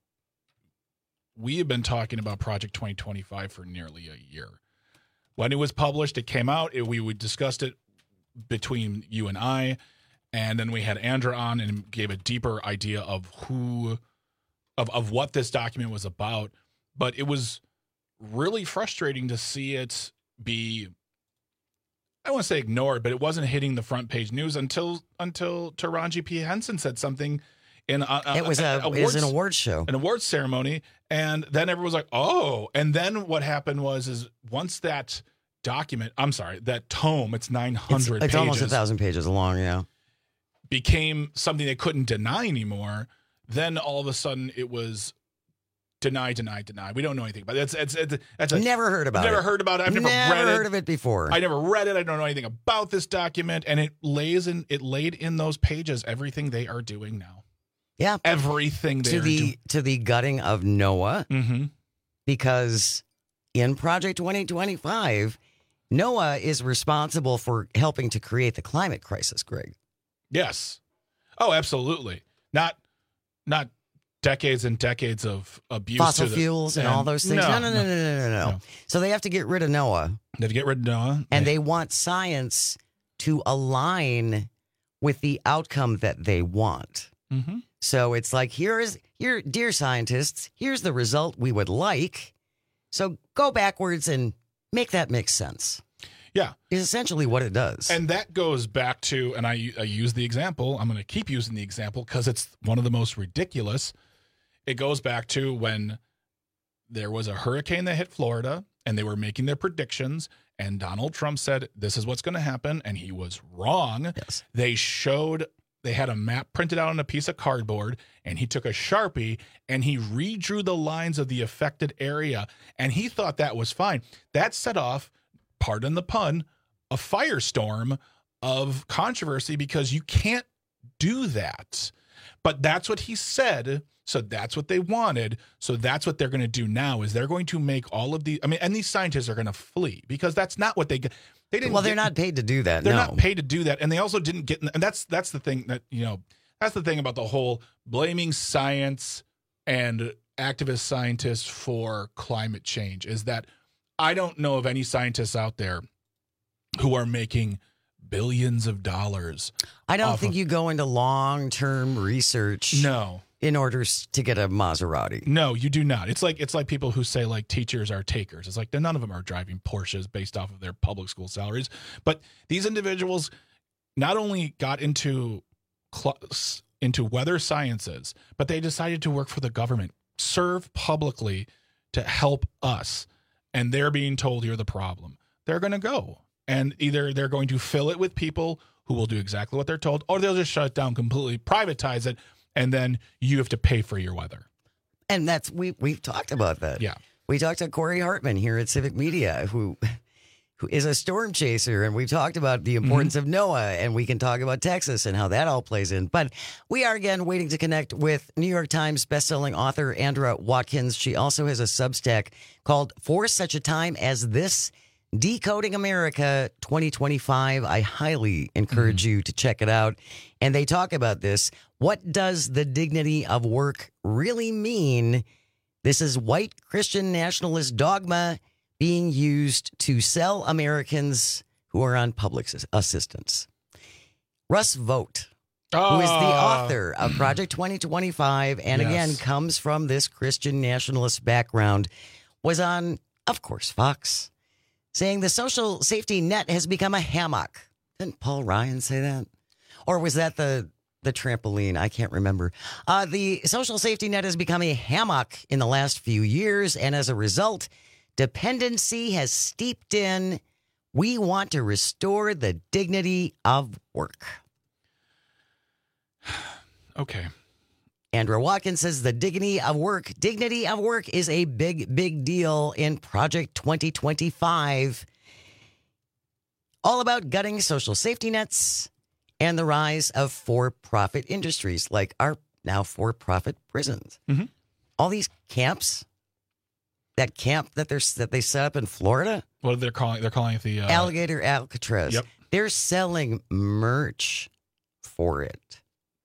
we have been talking about Project twenty twenty-five for nearly a year. When it was published, it came out, it, we, we discussed it between you and I, and then we had Andra on and gave a deeper idea of who, of, of what this document was about. But it was really frustrating to see it be, I don't want to say ignored, but it wasn't hitting the front page news until until Taraji P. Henson said something in a, a, It was a, awards, it was an awards show. an awards ceremony, and then everyone was like, "Oh!" And then what happened was, is once that document, I'm sorry, that tome, it's nine hundred It's, it's pages, almost a thousand pages long, yeah. became something they couldn't deny anymore. Then all of a sudden, it was deny, deny, deny. We don't know anything about it. It's, it's, it's, it's a, Never heard about never it. heard about it. I've never, Never read heard it. of it before. I never read it. I don't know anything about this document, and it lays in. It laid in those pages everything they are doing now. Yeah. Everything they to are the doing. to the gutting of Noah, Mm-hmm. because in Project twenty twenty-five, Noah is responsible for helping to create the climate crisis, Greg. Yes. Oh, absolutely. Not, not decades and decades of abuse. Fossil to the, fuels and, all those things. No no no, no, no, no, no, no. no. So they have to get rid of Noah. They have to get rid of Noah. And they want science to align with the outcome that they want. Mm-hmm. So it's like, here is, here, dear scientists, here's the result we would like. So go backwards and make that make sense. Yeah. Is essentially what it does. And that goes back to, and I, I use the example, I'm going to keep using the example because it's one of the most ridiculous. It goes back to when there was a hurricane that hit Florida and they were making their predictions, and Donald Trump said, this is what's going to happen, and he was wrong. Yes. They showed, they had a map printed out on a piece of cardboard, and he took a Sharpie and he redrew the lines of the affected area, and he thought that was fine. That set off, pardon the pun, a firestorm of controversy because you can't do that. But that's what he said. So that's what they wanted. So that's what they're going to do now is they're going to make all of the, I mean, and these scientists are going to flee because that's not what they get. They didn't well, they're get, not paid to do that. They're no. not paid to do that. And they also didn't get, and that's, that's the thing that, you know, that's the thing about the whole blaming science and activist scientists for climate change is that I don't know of any scientists out there who are making billions of dollars. I don't off think of, you go into long-term research. No. In order s- to get a Maserati. No, you do not. It's like it's like people who say like teachers are takers. It's like none of them are driving Porsches based off of their public school salaries. But these individuals not only got into cl- into weather sciences, but they decided to work for the government, serve publicly to help us. And they're being told you're the problem. They're going to go. And either they're going to fill it with people who will do exactly what they're told, or they'll just shut it down completely, privatize it, and then you have to pay for your weather. And that's, we, we've talked about that. Yeah. We talked to Corey Hartman here at Civic Media, who who is a storm chaser, and we've talked about the importance mm-hmm. of NOAA, and we can talk about Texas and how that all plays in. But we are, again, waiting to connect with New York Times bestselling author Andra Watkins. She also has a Substack called For Such a Time as This, Decoding America twenty twenty-five. I highly encourage mm-hmm. you to check it out. And they talk about this. What does the dignity of work really mean? This is white Christian nationalist dogma being used to sell Americans who are on public assistance. Russ Vought, oh. who is the author of Project twenty twenty-five, and yes. again comes from this Christian nationalist background, was on, of course, Fox, saying the social safety net has become a hammock. Didn't Paul Ryan say that? Or was that the the trampoline? I can't remember. Uh, the social safety net has become a hammock in the last few years, and as a result, dependency has steeped in. We want to restore the dignity of work. Okay. Andra Watkins says the dignity of work, dignity of work is a big, big deal in Project twenty twenty-five. All about gutting social safety nets and the rise of for-profit industries like our now for-profit prisons. Mm-hmm. All these camps, that camp that they're that they set up in Florida. What are they calling? They're calling it the uh, Alligator Alcatraz. Yep. They're selling merch for it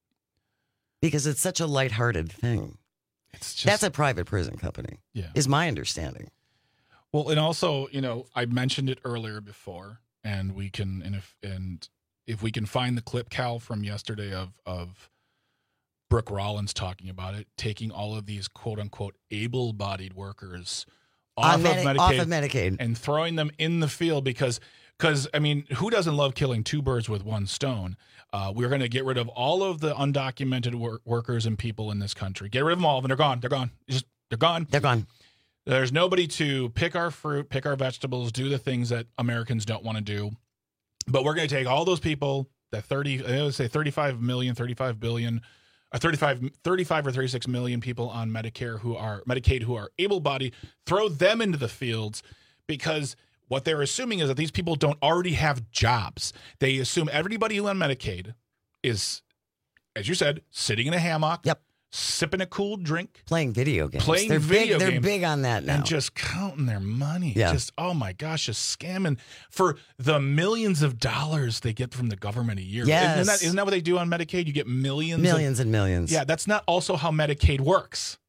because it's such a lighthearted thing. It's just, that's a private prison company. Yeah, is my understanding. Well, and also, you know, I mentioned it earlier before, and we can, and if and if we can find the clip, Cal, from yesterday of of Brooke Rollins talking about it, taking all of these quote unquote able-bodied workers off, of, Medi- Medicaid off of Medicaid and throwing them in the field because, because I mean, who doesn't love killing two birds with one stone? Uh, we're going to get rid of all of the undocumented wor- workers and people in this country. Get rid of them all, and they're gone. They're gone. Just they're gone. They're gone. There's nobody to pick our fruit, pick our vegetables, do the things that Americans don't want to do. But we're going to take all those people, that thirty, I would say thirty-five million, thirty-five billion. Uh, thirty-five, thirty-five or thirty-six million people on Medicare who are Medicaid who are able-bodied, throw them into the fields because what they're assuming is that these people don't already have jobs. They assume everybody on Medicaid is, as you said, sitting in a hammock, yep, sipping a cool drink, playing video games. Playing they're video big, games. They're big on that now. And just counting their money. Yeah. Just, oh my gosh, just scamming for the millions of dollars they get from the government a year. Yes. Isn't that, isn't that what they do on Medicaid? You get millions. Millions of, and millions. Yeah, that's not also how Medicaid works.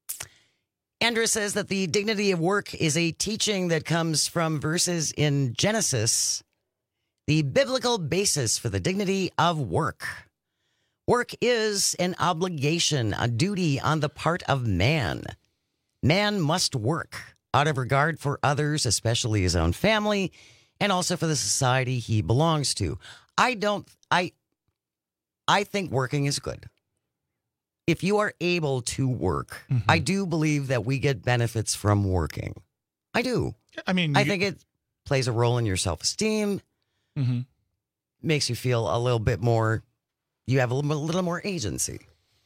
Andra says that the dignity of work is a teaching that comes from verses in Genesis, the biblical basis for the dignity of work. Work is an obligation, a duty on the part of man. Man must work out of regard for others, especially his own family, and also for the society he belongs to. I don't, I, I think working is good. If you are able to work, mm-hmm. I do believe that we get benefits from working. I do. I mean, I you, think it plays a role in your self-esteem, mm-hmm. makes you feel a little bit more, you have a little, a little more agency.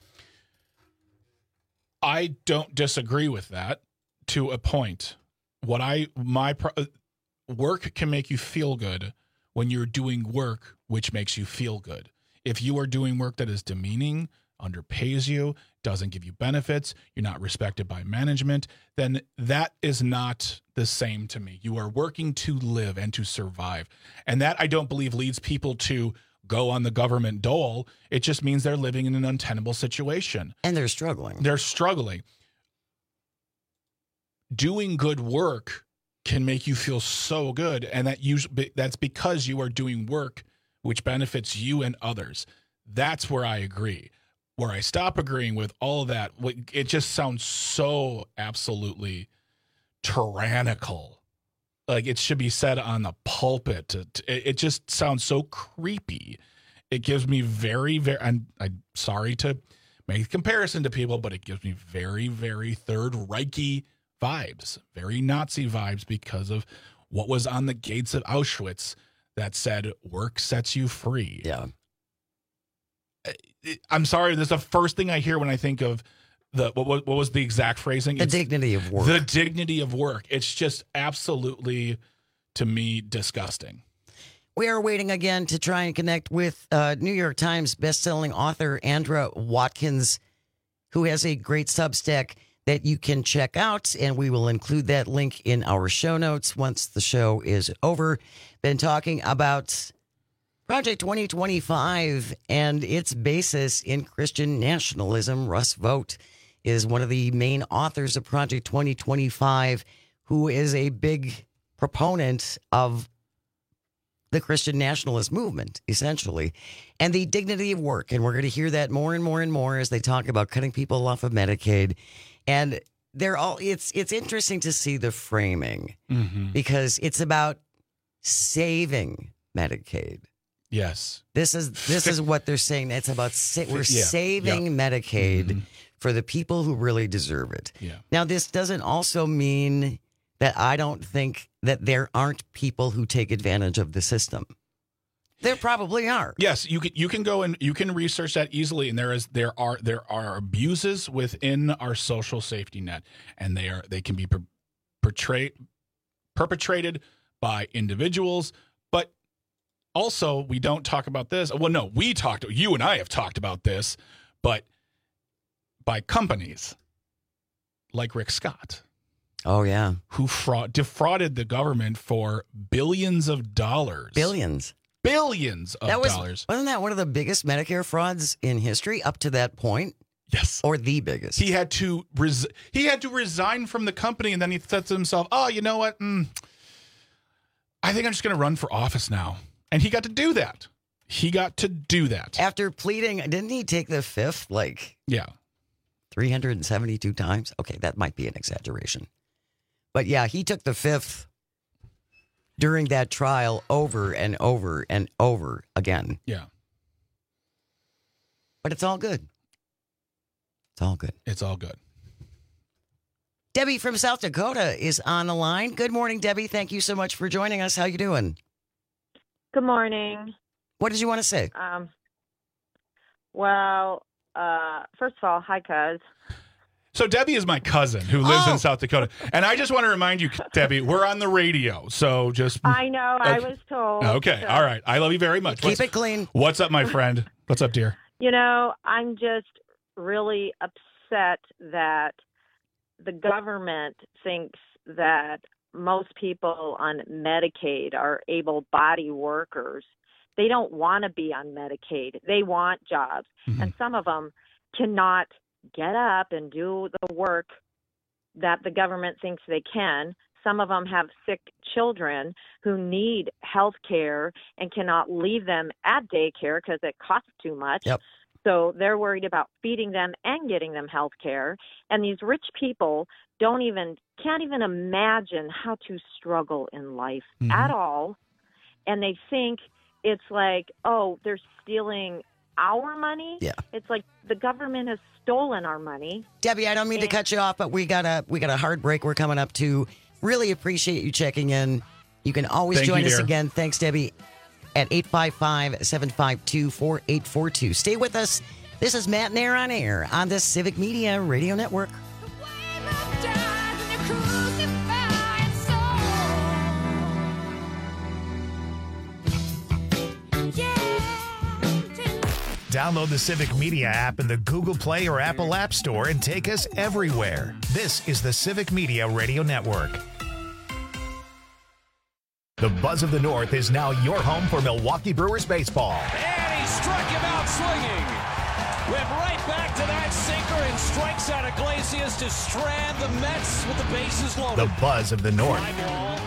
I don't disagree with that to a point. What I, my, work can make you feel good when you're doing work which makes you feel good. If you are doing work that is demeaning, underpays you, doesn't give you benefits, you're not respected by management, then that is not the same to me. You are working to live and to survive. And that, I don't believe, leads people to go on the government dole. It just means they're living in an untenable situation. And they're struggling. They're struggling. Doing good work can make you feel so good, and that usually that's because you are doing work which benefits you and others. That's where I agree. Where I stop agreeing with all of that, it just sounds so absolutely tyrannical. Like it should be said on the pulpit. It just sounds so creepy. It gives me very, very, and I'm sorry to make a comparison to people, but it gives me very, very Third Reich-y vibes, very Nazi vibes because of what was on the gates of Auschwitz that said work sets you free. Yeah. I'm sorry, this is the first thing I hear when I think of the, what, what was the exact phrasing? The it's dignity of work. The dignity of work. It's just absolutely, to me, disgusting. We are waiting again to try and connect with uh, New York Times bestselling author Andra Watkins, who has a great Substack that you can check out, and we will include that link in our show notes once the show is over. Been talking about Project twenty twenty-five and its basis in Christian nationalism. Russ Vought is one of the main authors of Project twenty twenty-five, who is a big proponent of the Christian nationalist movement, essentially, and the dignity of work. And we're going to hear that more and more and more as they talk about cutting people off of Medicaid. And they're all, it's, it's interesting to see the framing mm-hmm. because it's about saving Medicaid. Yes. This is, this is what they're saying. It's about, sa- we're yeah. saving yep. Medicaid mm-hmm. for the people who really deserve it. Yeah. Now, this doesn't also mean that I don't think that there aren't people who take advantage of the system. There probably are. Yes, you can you can go and you can research that easily, and there is there are there are abuses within our social safety net, and they are they can be per, portrayed perpetrated by individuals, but also we don't talk about this. Well, no, we talked. You and I have talked about this, but by companies like Rick Scott. Oh, yeah. Who fraud, defrauded the government for billions of dollars. Billions. Billions of that was, dollars. Wasn't that one of the biggest Medicare frauds in history up to that point? Yes. Or the biggest. He had to res- he had to resign from the company, and then he said to himself, oh, you know what? Mm, I think I'm just going to run for office now. And he got to do that. He got to do that. After pleading, didn't he take the fifth, like, yeah, three hundred seventy-two times? Okay, that might be an exaggeration. But yeah, he took the fifth during that trial over and over and over again. Yeah. But it's all good. It's all good. It's all good. Debbie from South Dakota is on the line. Good morning, Debbie. Thank you so much for joining us. How you doing? Good morning. What did you want to say? Um. Well, uh, first of all, hi, cuz. So Debbie is my cousin who lives oh. in South Dakota. And I just want to remind you, Debbie, we're on the radio. So just... I know. Okay. I was told. Okay. So. All right. I love you very much. Keep What's, it clean. What's up, my friend? What's up, dear? You know, I'm just really upset that the government thinks that most people on Medicaid are able-bodied workers. They don't want to be on Medicaid. They want jobs. Mm-hmm. And some of them cannot get up and do the work that the government thinks they can. Some of them have sick children who need health care and cannot leave them at daycare because it costs too much. Yep. So they're worried about feeding them and getting them health care. And these rich people don't even, can't even imagine how to struggle in life mm-hmm. at all. And they think it's like, oh, they're stealing our money. Yeah. It's like the government has stolen our money. Debbie, I don't mean and- to cut you off, but we got a we got a hard break we're coming up to. Really appreciate you checking in. You can always Thank join you, us dear. again. Thanks, Debbie, at eight five five, seven five two, four eight four two. Stay with us. This is Matt and Air on Air on the Civic Media Radio Network. Download the Civic Media app in the Google Play or Apple App Store and take us everywhere. This is the Civic Media Radio Network. The Buzz of the North is now your home for Milwaukee Brewers baseball. And he struck him out swinging. Went right back to that sinker and strikes out Iglesias to strand the Mets with the bases loaded. The Buzz of the North. Fly ball.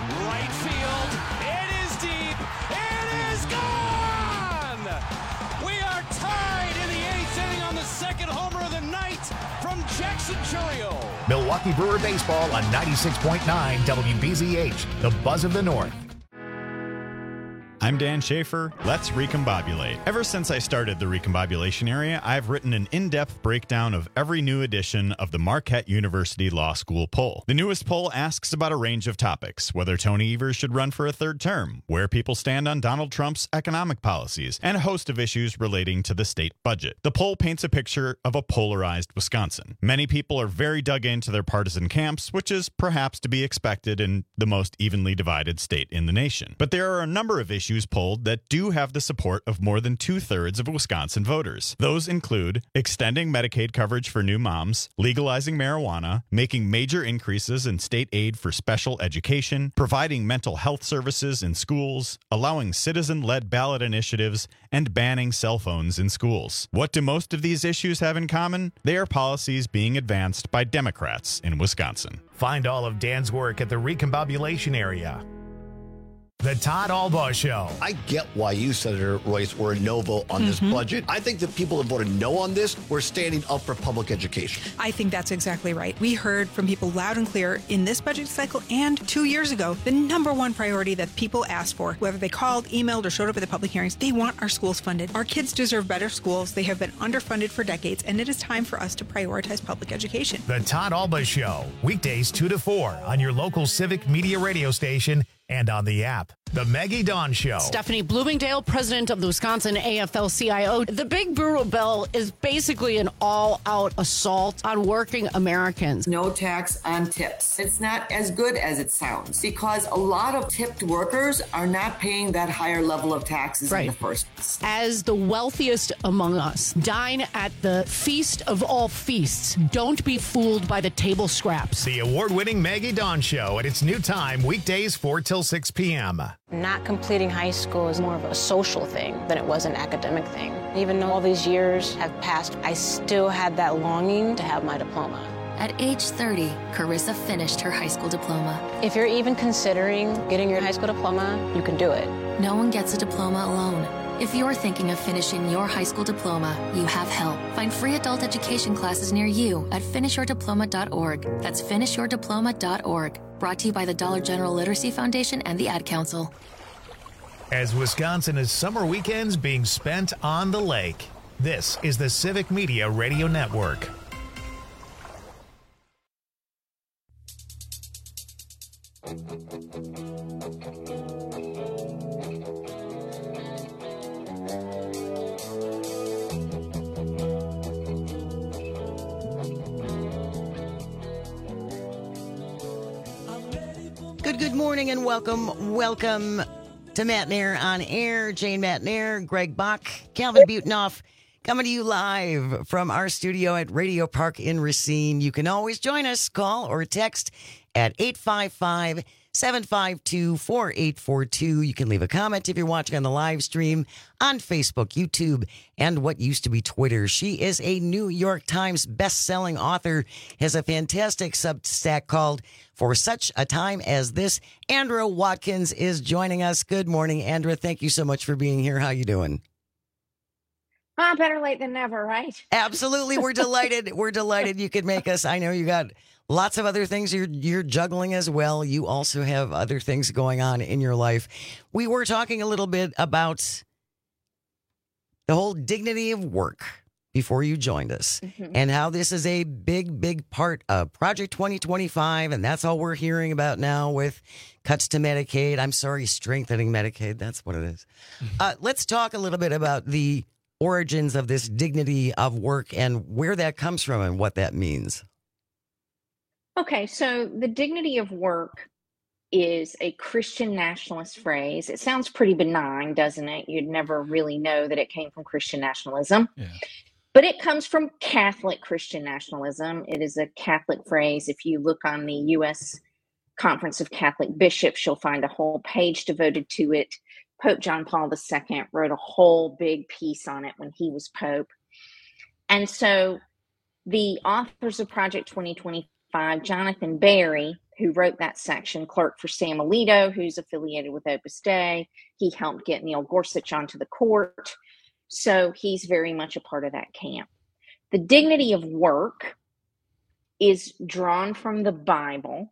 Mercurio. Milwaukee Brewer Baseball on ninety-six point nine W B Z H, the buzz of the North. I'm Dan Schaefer. Let's recombobulate. Ever since I started the recombobulation area, I've written an in-depth breakdown of every new edition of the Marquette University Law School poll. The newest poll asks about a range of topics: whether Tony Evers should run for a third term, where people stand on Donald Trump's economic policies, and a host of issues relating to the state budget. The poll paints a picture of a polarized Wisconsin. Many people are very dug into their partisan camps, which is perhaps to be expected in the most evenly divided state in the nation. But there are a number of issues polled that do have the support of more than two-thirds of Wisconsin voters. Those include extending Medicaid coverage for new moms, legalizing marijuana, making major increases in state aid for special education, providing mental health services in schools, allowing citizen-led ballot initiatives, and banning cell phones in schools. What do most of these issues have in common? They are policies being advanced by Democrats in Wisconsin. Find all of Dan's work at the Recombobulation Area. The Todd Albaugh Show. I get why you, Senator Royce, were a no vote on this Mhm. budget. I think the people that voted no on this were standing up for public education. I think that's exactly right. We heard from people loud and clear in this budget cycle and two years ago, the number one priority that people asked for, whether they called, emailed, or showed up at the public hearings, they want our schools funded. Our kids deserve better schools. They have been underfunded for decades, and it is time for us to prioritize public education. The Todd Albaugh Show, weekdays two to four on your local Civic Media radio station and on the app. The Maggie Dawn Show. Stephanie Bloomingdale, president of the Wisconsin A F L C I O. The Big Brewer Bill is basically an all-out assault on working Americans. No tax on tips. It's not as good as it sounds because a lot of tipped workers are not paying that higher level of taxes Right. in the first place. As the wealthiest among us, dine at the feast of all feasts. Don't be fooled by the table scraps. The award-winning Maggie Dawn Show at its new time, weekdays four till six p.m. Not completing high school is more of a social thing than it was an academic thing. Even though all these years have passed, I still had that longing to have my diploma. At age thirty, Carissa finished her high school diploma. If you're even considering getting your high school diploma, you can do it. No one gets a diploma alone. If you're thinking of finishing your high school diploma, you have help. Find free adult education classes near you at finish your diploma dot org. That's finish your diploma dot org. Brought to you by the Dollar General Literacy Foundation and the Ad Council. As Wisconsin is summer weekends being spent on the lake, this is the Civic Media Radio Network. Good, good morning and welcome, welcome to Matt Nair on Air. Jane Matt Nair, Greg Bach, Calvin Butenhoff, coming to you live from our studio at Radio Park in Racine. You can always join us, call or text at eight five five, seven five two, four eight four two. You can leave a comment if you're watching on the live stream on Facebook, YouTube, and what used to be Twitter. She is a New York Times best-selling author, has a fantastic Substack called For Such a Time as This. Andra Watkins is joining us. Good morning, Andra. Thank you so much for being here. How you doing? Ah, better late than never, right? Absolutely. We're delighted. We're delighted you could make us. I know you got lots of other things you're you're juggling as well. You also have other things going on in your life. We were talking a little bit about the whole dignity of work before you joined us, mm-hmm. and how this is a big, big part of Project twenty twenty-five, and that's all we're hearing about now with cuts to Medicaid. I'm sorry, strengthening Medicaid. That's what it is. Uh, let's talk a little bit about the origins of this dignity of work and where that comes from and what that means. Okay, so the dignity of work is a Christian nationalist phrase. It sounds pretty benign, doesn't it? You'd never really know that it came from Christian nationalism. Yeah. But it comes from Catholic Christian nationalism. It is a Catholic phrase. If you look on the U S Conference of Catholic Bishops, you'll find a whole page devoted to it. Pope John Paul the Second wrote a whole big piece on it when he was Pope. And so the authors of Project twenty twenty-five, Jonathan Berry, who wrote that section, clerk for Sam Alito, who's affiliated with Opus Dei. He helped get Neil Gorsuch onto the court. So he's very much a part of that camp. The dignity of work is drawn from the Bible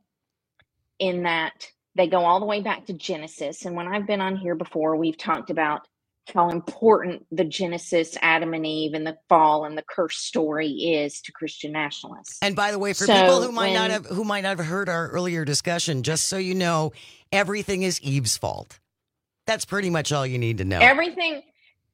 in that they go all the way back to Genesis. And when I've been on here before, we've talked about how important the Genesis, Adam and Eve, and the fall and the curse story is to Christian nationalists. And by the way, for So people who might when- not have who might not have heard our earlier discussion, just so you know, everything is Eve's fault. That's pretty much all you need to know. Everything,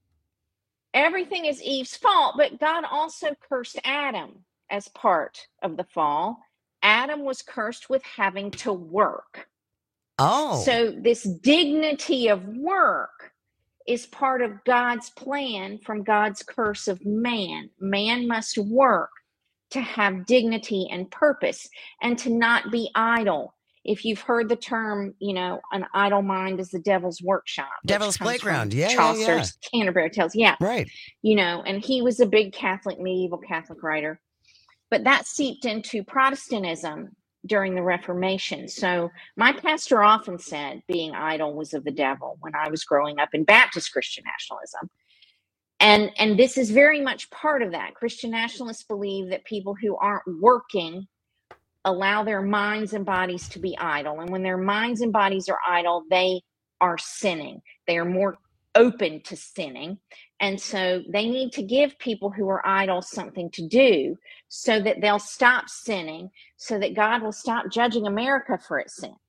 everything is Eve's fault, but God also cursed Adam as part of the fall. Adam was cursed with having to work. Oh. So this dignity of work is part of God's plan from God's curse of man. Man must work to have dignity and purpose and to not be idle. If you've heard the term, you know, an idle mind is the devil's workshop. which Devil's comes from playground. Yeah, yeah, Chaucer's Canterbury Tales. Yeah. Right. You know, and he was a big Catholic, medieval Catholic writer. But that seeped into Protestantism during the Reformation. So my pastor often said being idle was of the devil when I was growing up in Baptist Christian nationalism. And, and this is very much part of that. Christian nationalists believe that people who aren't working allow their minds and bodies to be idle. And when their minds and bodies are idle, they are sinning. They are more open to sinning. And so they need to give people who are idle something to do so that they'll stop sinning, so that God will stop judging America for its sin.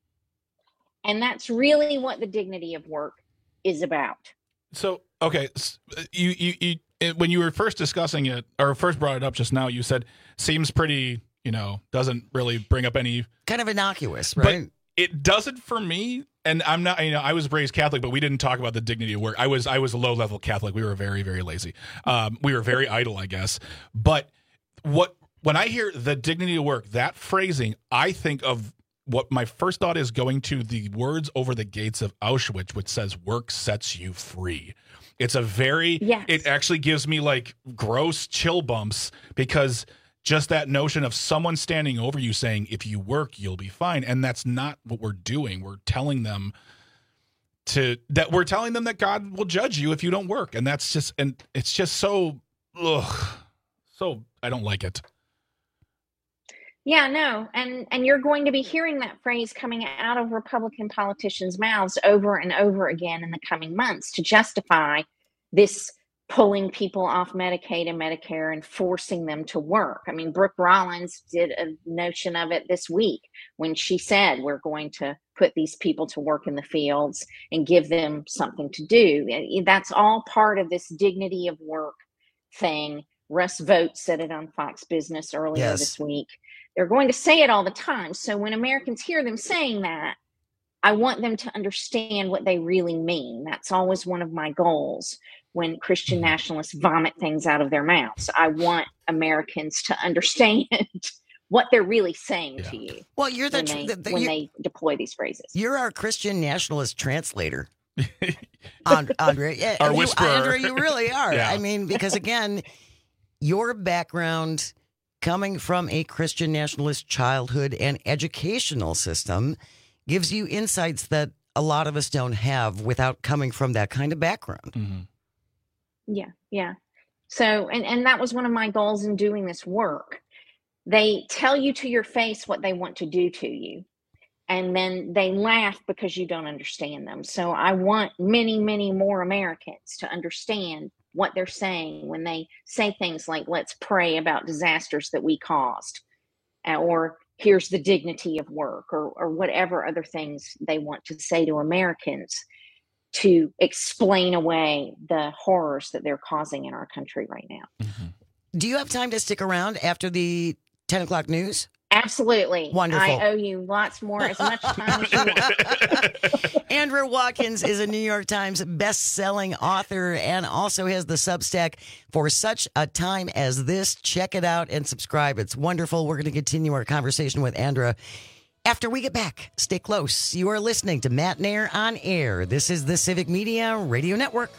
And that's really what the dignity of work is about. So, okay, s- you, you, you, it- when you were first discussing it, or first brought it up just now, you said, seems pretty, you know, doesn't really bring up any... Kind of innocuous, right? But it doesn't for me, and I'm not, you know, I was raised Catholic, but we didn't talk about the dignity of work. I was, I was a low-level Catholic. We were very, very lazy. Um, we were very idle, I guess. But what when I hear the dignity of work, that phrasing, I think of what my first thought is going to the words over the gates of Auschwitz, which says work sets you free. It's a very, Yes. it actually gives me like gross chill bumps because just that notion of someone standing over you saying, if you work, you'll be fine. And that's not what we're doing. We're telling them to, that we're telling them that God will judge you if you don't work. And that's just, and it's just so, ugh, so I don't like it. Yeah, no, and and you're going to be hearing that phrase coming out of Republican politicians' mouths over and over again in the coming months to justify this pulling people off Medicaid and Medicare and forcing them to work. I mean, Brooke Rollins did a notion of it this week when she said we're going to put these people to work in the fields and give them something to do. That's all part of this dignity of work thing. Russ Vought said it on Fox Business earlier Yes. this week. They're going to say it all the time. So when Americans hear them saying that, I want them to understand what they really mean. That's always one of my goals when Christian nationalists vomit things out of their mouths. I want Americans to understand what they're really saying to you. Well, you're the when, tr- they, the- the- when you- they deploy these phrases. You're our Christian nationalist translator. And- Andre, yeah, Our you, whisperer. Andre, you really are. Yeah. I mean, because again, your background coming from a Christian nationalist childhood and educational system gives you insights that a lot of us don't have without coming from that kind of background. Mm-hmm. Yeah, yeah. So, and, and that was one of my goals in doing this work. They tell you to your face what they want to do to you, and then they laugh because you don't understand them. So I want many, many more Americans to understand what they're saying when they say things like, let's pray about disasters that we caused, uh, or here's the dignity of work, or, or whatever other things they want to say to Americans to explain away the horrors that they're causing in our country right now. Do you have time to stick around after the ten o'clock news? Absolutely. Wonderful. I owe you lots more, as much time as you want. Andrew Watkins is a New York Times best-selling author and also has the Substack For Such a Time as This. Check it out and subscribe. It's wonderful. We're going to continue our conversation with Andra after we get back. Stay close. You are listening to Matt Nair on Air. This is the Civic Media Radio Network.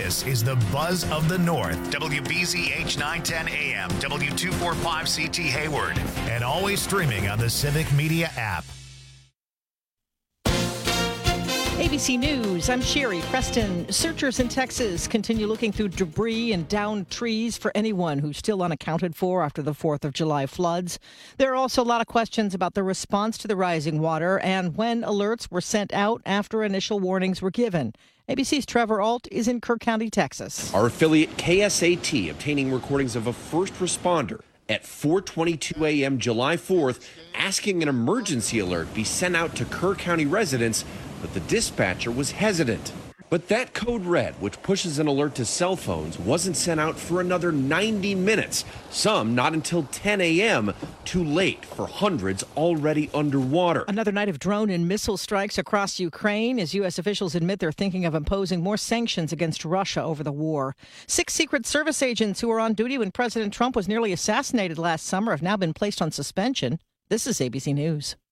This is the Buzz of the North. W B Z H nine ten A M, W two forty-five C T Hayward, and always streaming on the Civic Media app. A B C News, I'm Sherry Preston. Searchers in Texas continue looking through debris and downed trees for anyone who's still unaccounted for after the fourth of July floods. There are also a lot of questions about the response to the rising water and when alerts were sent out after initial warnings were given. A B C's Trevor Ault is in Kirk County, Texas. Our affiliate K S A T obtaining recordings of a first responder at four twenty-two a m July fourth asking an emergency alert be sent out to Kerr County residents, but the dispatcher was hesitant. But that code red, which pushes an alert to cell phones, wasn't sent out for another ninety minutes, some not until ten a m, too late for hundreds already underwater. Another night of drone and missile strikes across Ukraine as U S officials admit they're thinking of imposing more sanctions against Russia over the war. Six Secret Service agents who were on duty when President Trump was nearly assassinated last summer have now been placed on suspension. This is A B C News.